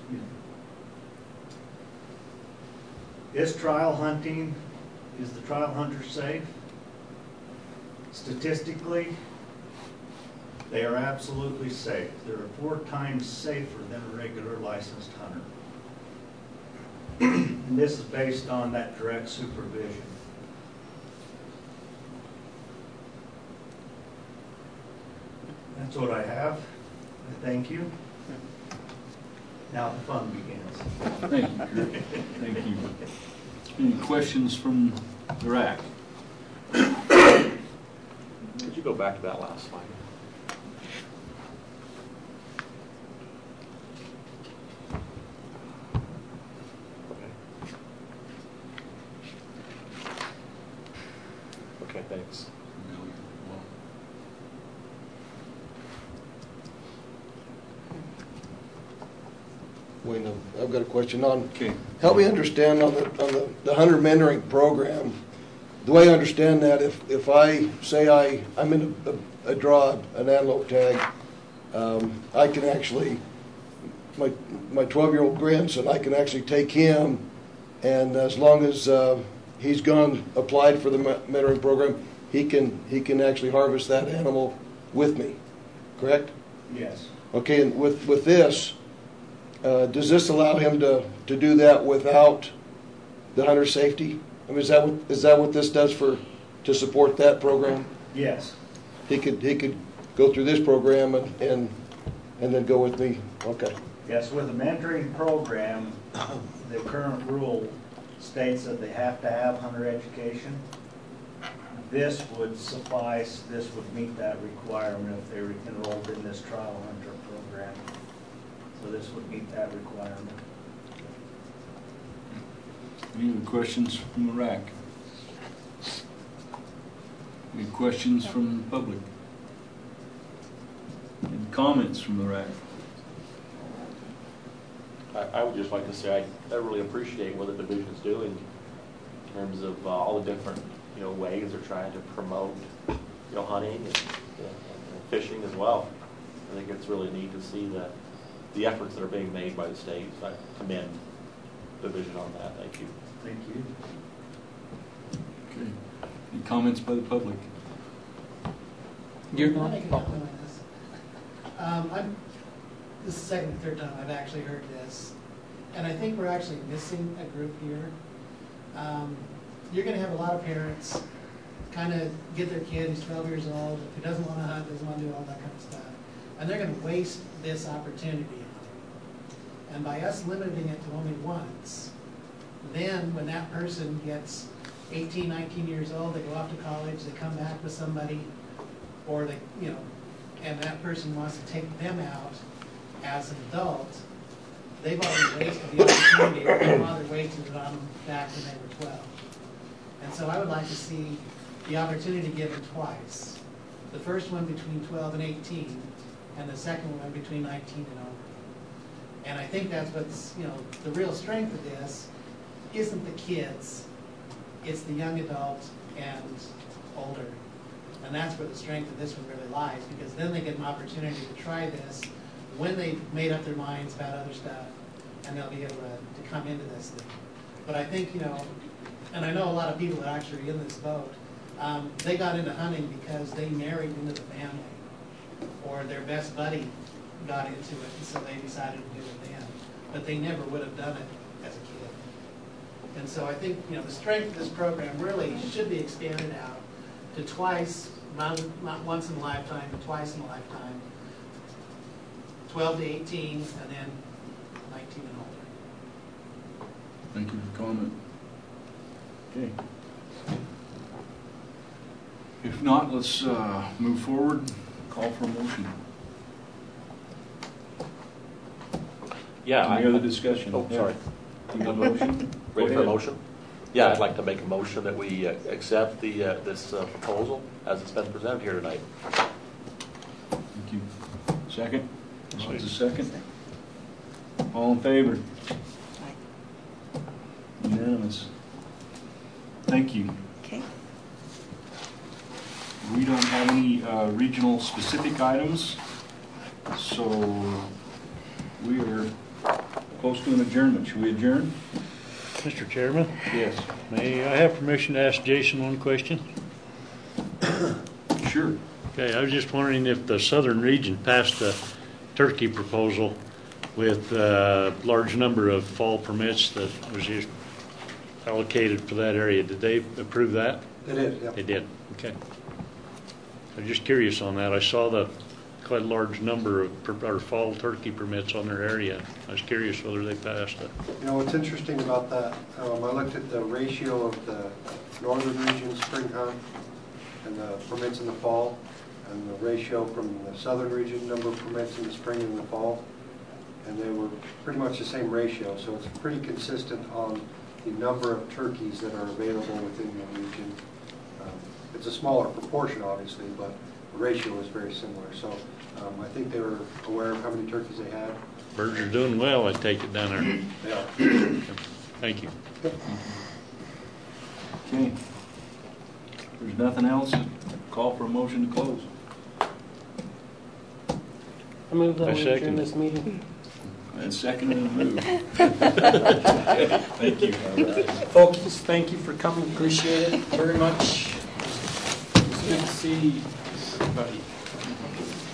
Is trial hunting, is the trial hunter safe? Statistically, they are absolutely safe. They're four times safer than a regular licensed hunter. And this is based on that direct supervision. That's what I have. I thank you. Now the fun begins.
Thank you, Kurt. Thank you. Any questions from the rack?
Could you go back to that last slide? Okay, thanks.
Wayne, I've- I've got a question on,
Okay.
help me understand on the, on the, the hunter mentoring program. The way I understand that, if, if I, say I, I'm in a, a, a draw, an antelope tag, um, I can actually, my, my twelve-year-old grandson, I can actually take him, and as long as, uh, he's gone, applied for the mentoring program, he can, he can actually harvest that animal with me, correct?
Yes.
Okay, and with, with this, uh, does this allow him to, to do that without the hunter safety? I mean, is that what, is that what this does for, to support that program?
Yes.
He could, he could go through this program and, and, and then go with me, okay.
Yes, with the mentoring program, the current rule states that they have to have hunter education. This would suffice, this would meet that requirement if they were enrolled in this trial hunter program. So this would meet that requirement.
Any other questions from the rack? Any questions from the public? Any comments from the rack?
I, I would just like to say I, I really appreciate what the division's doing in terms of uh, all the different, you know, ways they're trying to promote, you know, hunting and, and, and fishing as well. I think it's really neat to see the the efforts that are being made by the state. So I commend the division on that. Thank you.
Thank you.
Okay. Any comments by the public?
You're
I'll
not.
make a comment on this. Um, I'm, this is the second or third time I've actually heard this, and I think we're actually missing a group here. Um, you're going to have a lot of parents kind of get their kid who's twelve years old, if he doesn't want to hunt, doesn't want to do all that kind of stuff, and they're going to waste this opportunity on him. And by us limiting it to only once, then when that person gets eighteen, nineteen years old, they go off to college, they come back with somebody, or they, you know, and that person wants to take them out as an adult, they've already wasted the opportunity that their father wasted it on them back when they were twelve. And so I would like to see the opportunity given twice. The first one between twelve and eighteen, and the second one between nineteen and over. And I think that's what's, you know, the real strength of this isn't the kids, it's the young adults and older. And that's where the strength of this one really lies, because then they get an opportunity to try this when they've made up their minds about other stuff, and they'll be able to, to come into this thing. But I think, you know, and I know a lot of people that are actually in this boat, um, they got into hunting because they married into the family, or their best buddy got into it, and so they decided to do it then. But they never would have done it as a kid. And so I think, you know, the strength of this program really should be expanded out to twice, not, not once in a lifetime, but twice in a lifetime, twelve to eighteen, and then nineteen and older.
Thank you for the comment. Okay. If not, let's uh, move forward. Call for a motion.
Yeah.
Any
I,
other discussion?
Oh, sorry.
You have a motion?
Ready for a motion? Yeah, I'd like to make a motion that we uh, accept the uh, this uh, proposal as it's been presented here tonight.
Thank you. Second? What's a second? All in favor? Unanimous. Thank you.
Okay.
We don't have any uh, regional specific items, so we are close to an adjournment. Should we adjourn?
Mister Chairman?
Yes.
May I have permission to ask Jason one question?
Sure.
Okay, I was just wondering if the southern region passed a turkey proposal with a large number of fall permits that was just allocated for that area. Did they approve that?
They did, yeah.
They did, okay. I'm just curious on that. I saw the quite a large number of per, or fall turkey permits on their area. I was curious whether they passed it.
You know, what's interesting about that, um, I looked at the ratio of the northern region spring hunt and the permits in the fall, and the ratio from the southern region, number of permits in the spring and the fall. And they were pretty much the same ratio, so it's pretty consistent on the number of turkeys that are available within the region. Um, it's a smaller proportion, obviously, but the ratio is very similar. So um, I think they were aware of how many turkeys they had.
Birds are doing well, I take it down there.
Yeah.
Thank you.
Okay. If there's nothing else, call for a motion to close.
I move that
I
we
second
adjourn
it.
this meeting.
And second and move. Thank you.
Folks, thank you for coming. Appreciate it very much. It's good to see everybody.